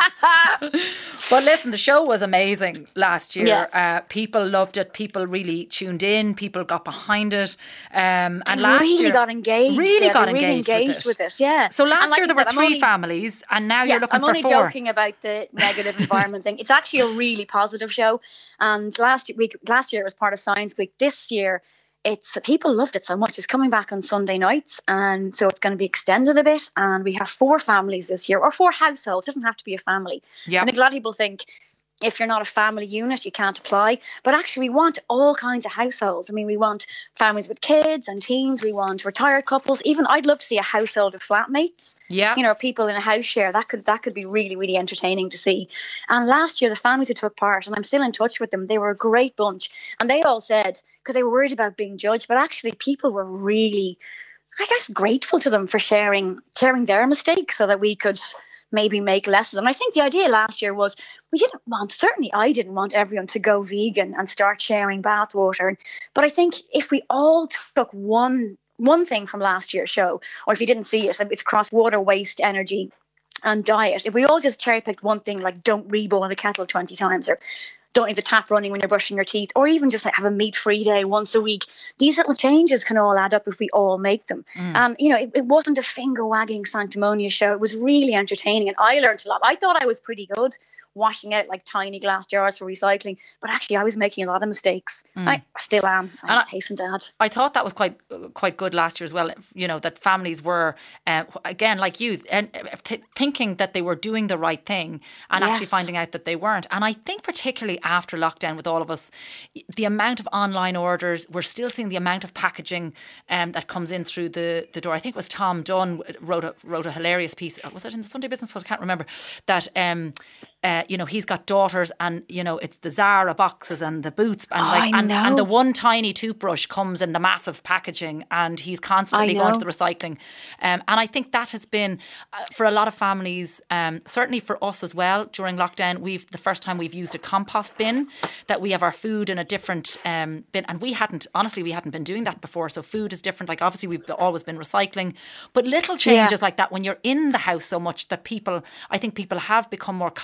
But listen, the show was amazing last year. Yeah. Uh, people loved it. People really tuned in. People got behind it. Um, and they last really year, got engaged. Really yeah, got really engaged, engaged with, it. with it. Yeah. So last like year there said, were three only, families, and now yes, you're looking I'm for only four. joking about the negative environment thing. It's actually a really positive show. And last week, last year it was part of Science Week. This year, it's people loved it so much. It's coming back on Sunday nights, and so it's going to be extended a bit. And we have four families this year, or four households. It doesn't have to be a family. Yep. I think a lot of people think if you're not a family unit, you can't apply. But actually, we want all kinds of households. I mean, we want families with kids and teens. We want retired couples. Even I'd love to see a household of flatmates. Yeah. You know, people in a house share. That could that could be really, really entertaining to see. And last year, the families who took part, and I'm still in touch with them, they were a great bunch. And they all said, because they were worried about being judged, but actually people were really, I guess, grateful to them for sharing sharing their mistakes so that we could maybe make less of them. I think the idea last year was we didn't want, certainly I didn't want everyone to go vegan and start sharing bathwater. But I think if we all took one one thing from last year's show, or if you didn't see it, it's across water, waste, energy and diet. If we all just cherry picked one thing, like don't reboil the kettle twenty times, or don't leave the tap running when you're brushing your teeth, or even just like have a meat-free day once a week. These little changes can all add up if we all make them. Mm. And, you know, it, it wasn't a finger-wagging sanctimonious show. It was really entertaining, and I learned a lot. I thought I was pretty good washing out like tiny glass jars for recycling, but actually I was making a lot of mistakes. Mm. I still am. I hasten to add. I thought that was quite quite good last year as well, you know, that families were, uh, again, like you, and th- thinking that they were doing the right thing and yes. actually finding out that they weren't. And I think particularly after lockdown with all of us, the amount of online orders, we're still seeing the amount of packaging um, that comes in through the, the door. I think it was Tom Dunn wrote a, wrote a hilarious piece, was it in the Sunday Business Post? I can't remember, that um, uh, you know, he's got daughters and, you know, it's the Zara boxes and the Boots and, oh, like, and, and the one tiny toothbrush comes in the massive packaging, and he's constantly going to the recycling. Um, and I think that has been, uh, for a lot of families, um, certainly for us as well, during lockdown, we've the first time we've used a compost bin, that we have our food in a different um, bin. And we hadn't, honestly, we hadn't been doing that before. So food is different. Like, obviously, we've always been recycling. But little changes yeah. like that, when you're in the house so much, that people, I think people have become more cognizant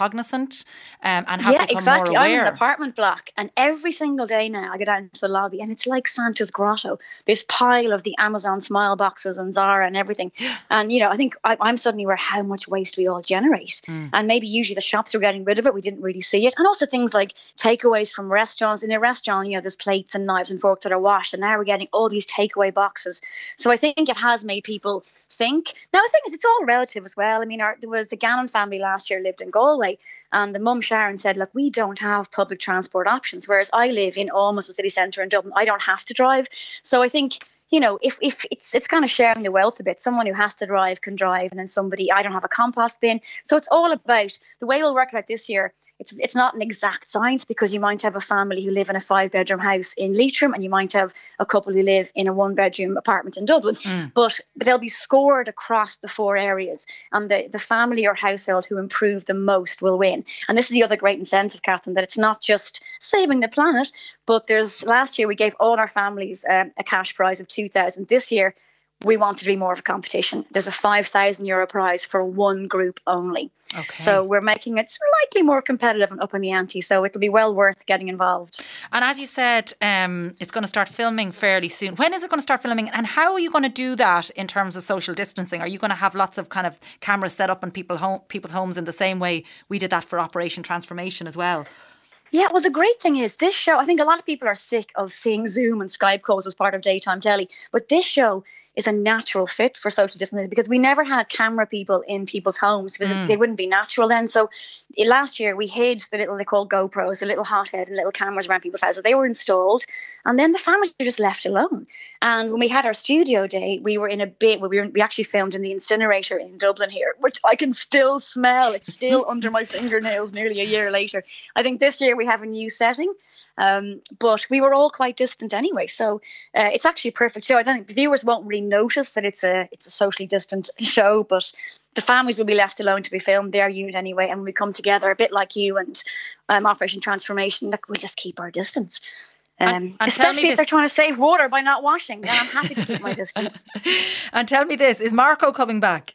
apartment um, and have yeah, become exactly. more I'm aware. in the apartment block, and every single day now I go down to the lobby, and it's like Santa's grotto. This pile of the Amazon Smile boxes and Zara and everything, and you know, I think I, I'm suddenly aware how much waste we all generate, Mm. and maybe usually the shops were getting rid of it. We didn't really see it, and also things like takeaways from restaurants. In a restaurant, you know, there's plates and knives and forks that are washed, and now we're getting all these takeaway boxes. So I think it has made people think. Now the thing is, it's all relative as well. I mean, our, there was the Gannon family last year lived in Galway, and the mum Sharon said, look, we don't have public transport options, whereas I live in almost a city centre in Dublin. I don't have to drive. So I think, you know, if, if it's it's kind of sharing the wealth a bit. Someone who has to drive can drive, and then somebody, I don't have a compost bin. So it's all about, the way we'll work it out this year, it's it's not an exact science, because you might have a family who live in a five bedroom house in Leitrim, and you might have a couple who live in a one bedroom apartment in Dublin. Mm. But, but they'll be scored across the four areas, and the, the family or household who improve the most will win. And this is the other great incentive, Catherine, that it's not just saving the planet, but there's, last year we gave all our families um, a cash prize of two thousand. This year we wanted to be more of a competition. There's a five thousand euro prize for one group only. Okay. So we're making it slightly more competitive and up in the ante. So it'll be well worth getting involved. And as you said, um, it's going to start filming fairly soon. When is it going to start filming? And how are you going to do that in terms of social distancing? Are you going to have lots of kind of cameras set up in people home, people's homes in the same way we did that for Operation Transformation as well? Yeah, well, the great thing is this show, I think a lot of people are sick of seeing Zoom and Skype calls as part of daytime telly, but this show is a natural fit for social distancing, because we never had camera people in people's homes, because Mm. they wouldn't be natural then. So eh, last year we hid the little, they call GoPros, the little hothead and little cameras around people's houses. They were installed, and then the families were just left alone. And when we had our studio day, we were in a bit where we, were, we actually filmed in the incinerator in Dublin here, which I can still smell. It's still under my fingernails nearly a year later. I think this year we have a new setting, um, but we were all quite distant anyway, so uh, it's actually a perfect show. I don't think the viewers won't really notice that it's a it's a socially distant show, but the families will be left alone to be filmed their unit anyway, and we come together a bit like you and um, Operation Transformation. Like, we'll just keep our distance. Um, And- and especially tell me if they're this- trying to save water by not washing, then I'm happy to keep my distance. And tell me this, is Marco coming back?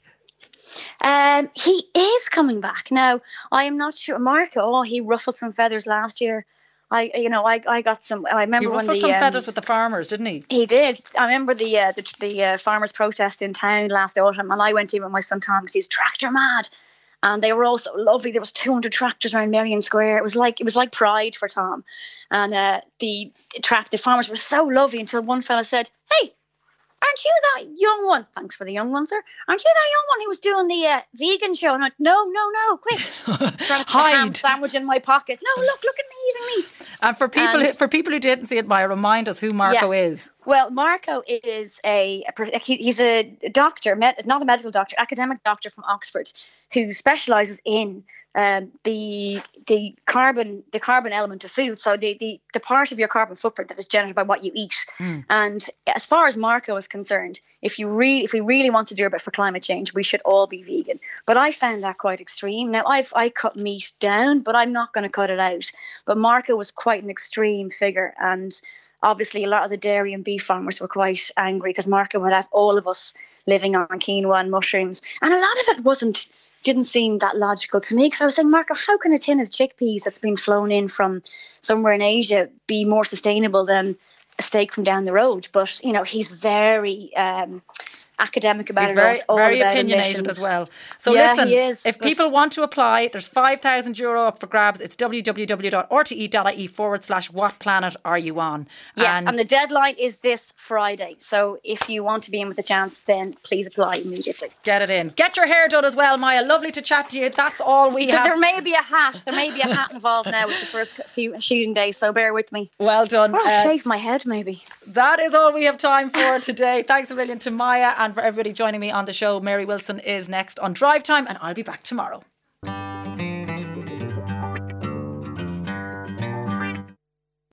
Um, he is coming back now. I am not sure. Marco, oh, he ruffled some feathers last year. I, you know, I, I got some. I remember He when ruffled the some um, feathers with the farmers, didn't he? He did. I remember the uh, the, the uh, farmers' protest in town last autumn, and I went in with my son Tom because he's tractor mad, and they were all so lovely. There was two hundred tractors around Merrion Square. It was like it was like Pride for Tom, and uh, the track the farmers were so lovely until one fella said, "Hey, aren't you that young one?" Thanks for the young one, sir. "Aren't you that young one who was doing the uh, vegan show?" And I went, "No, no, no, quick!" Trying to put a ham Hide. sandwich in my pocket. No, look, look at me eating meat. And for people, And- who, for people who didn't see it, Maya, remind us who Marco Yes. is. Well, Marco is a, a pro- he, he's a doctor, med, not a medical doctor, academic doctor from Oxford, who specialises in um, the the carbon the carbon element of food. So the, the the part of your carbon footprint that is generated by what you eat. Mm. And as far as Marco is concerned, if you really if we really want to do a bit for climate change, we should all be vegan. But I found that quite extreme. Now I've I cut meat down, but I'm not going to cut it out. But Marco was quite an extreme figure, and obviously a lot of the dairy and beef farmers were quite angry because Marco would have all of us living on quinoa and mushrooms, and a lot of it wasn't didn't seem that logical to me, because I was saying, Marco, how can a tin of chickpeas that's been flown in from somewhere in Asia be more sustainable than a steak from down the road? But you know, he's very um academic about He's it. very, It's all very about opinionated emissions. as well. So Yeah, listen, he is, if but- people want to apply, there's five thousand euro up for grabs. It's www.rte.ie forward slash what planet are you on? Yes, and, and the deadline is this Friday. So if you want to be in with a chance, then please apply immediately. Get it in. Get your hair done as well, Maya. Lovely to chat to you. That's all we There, have. there may be a hat. There may be a hat involved now with the first few shooting days, so bear with me. Well done. Or I'll Uh, shave my head, maybe. That is all we have time for today. Thanks a million to Maya, and for everybody joining me on the show. Mary Wilson is next on Drive Time, and I'll be back tomorrow.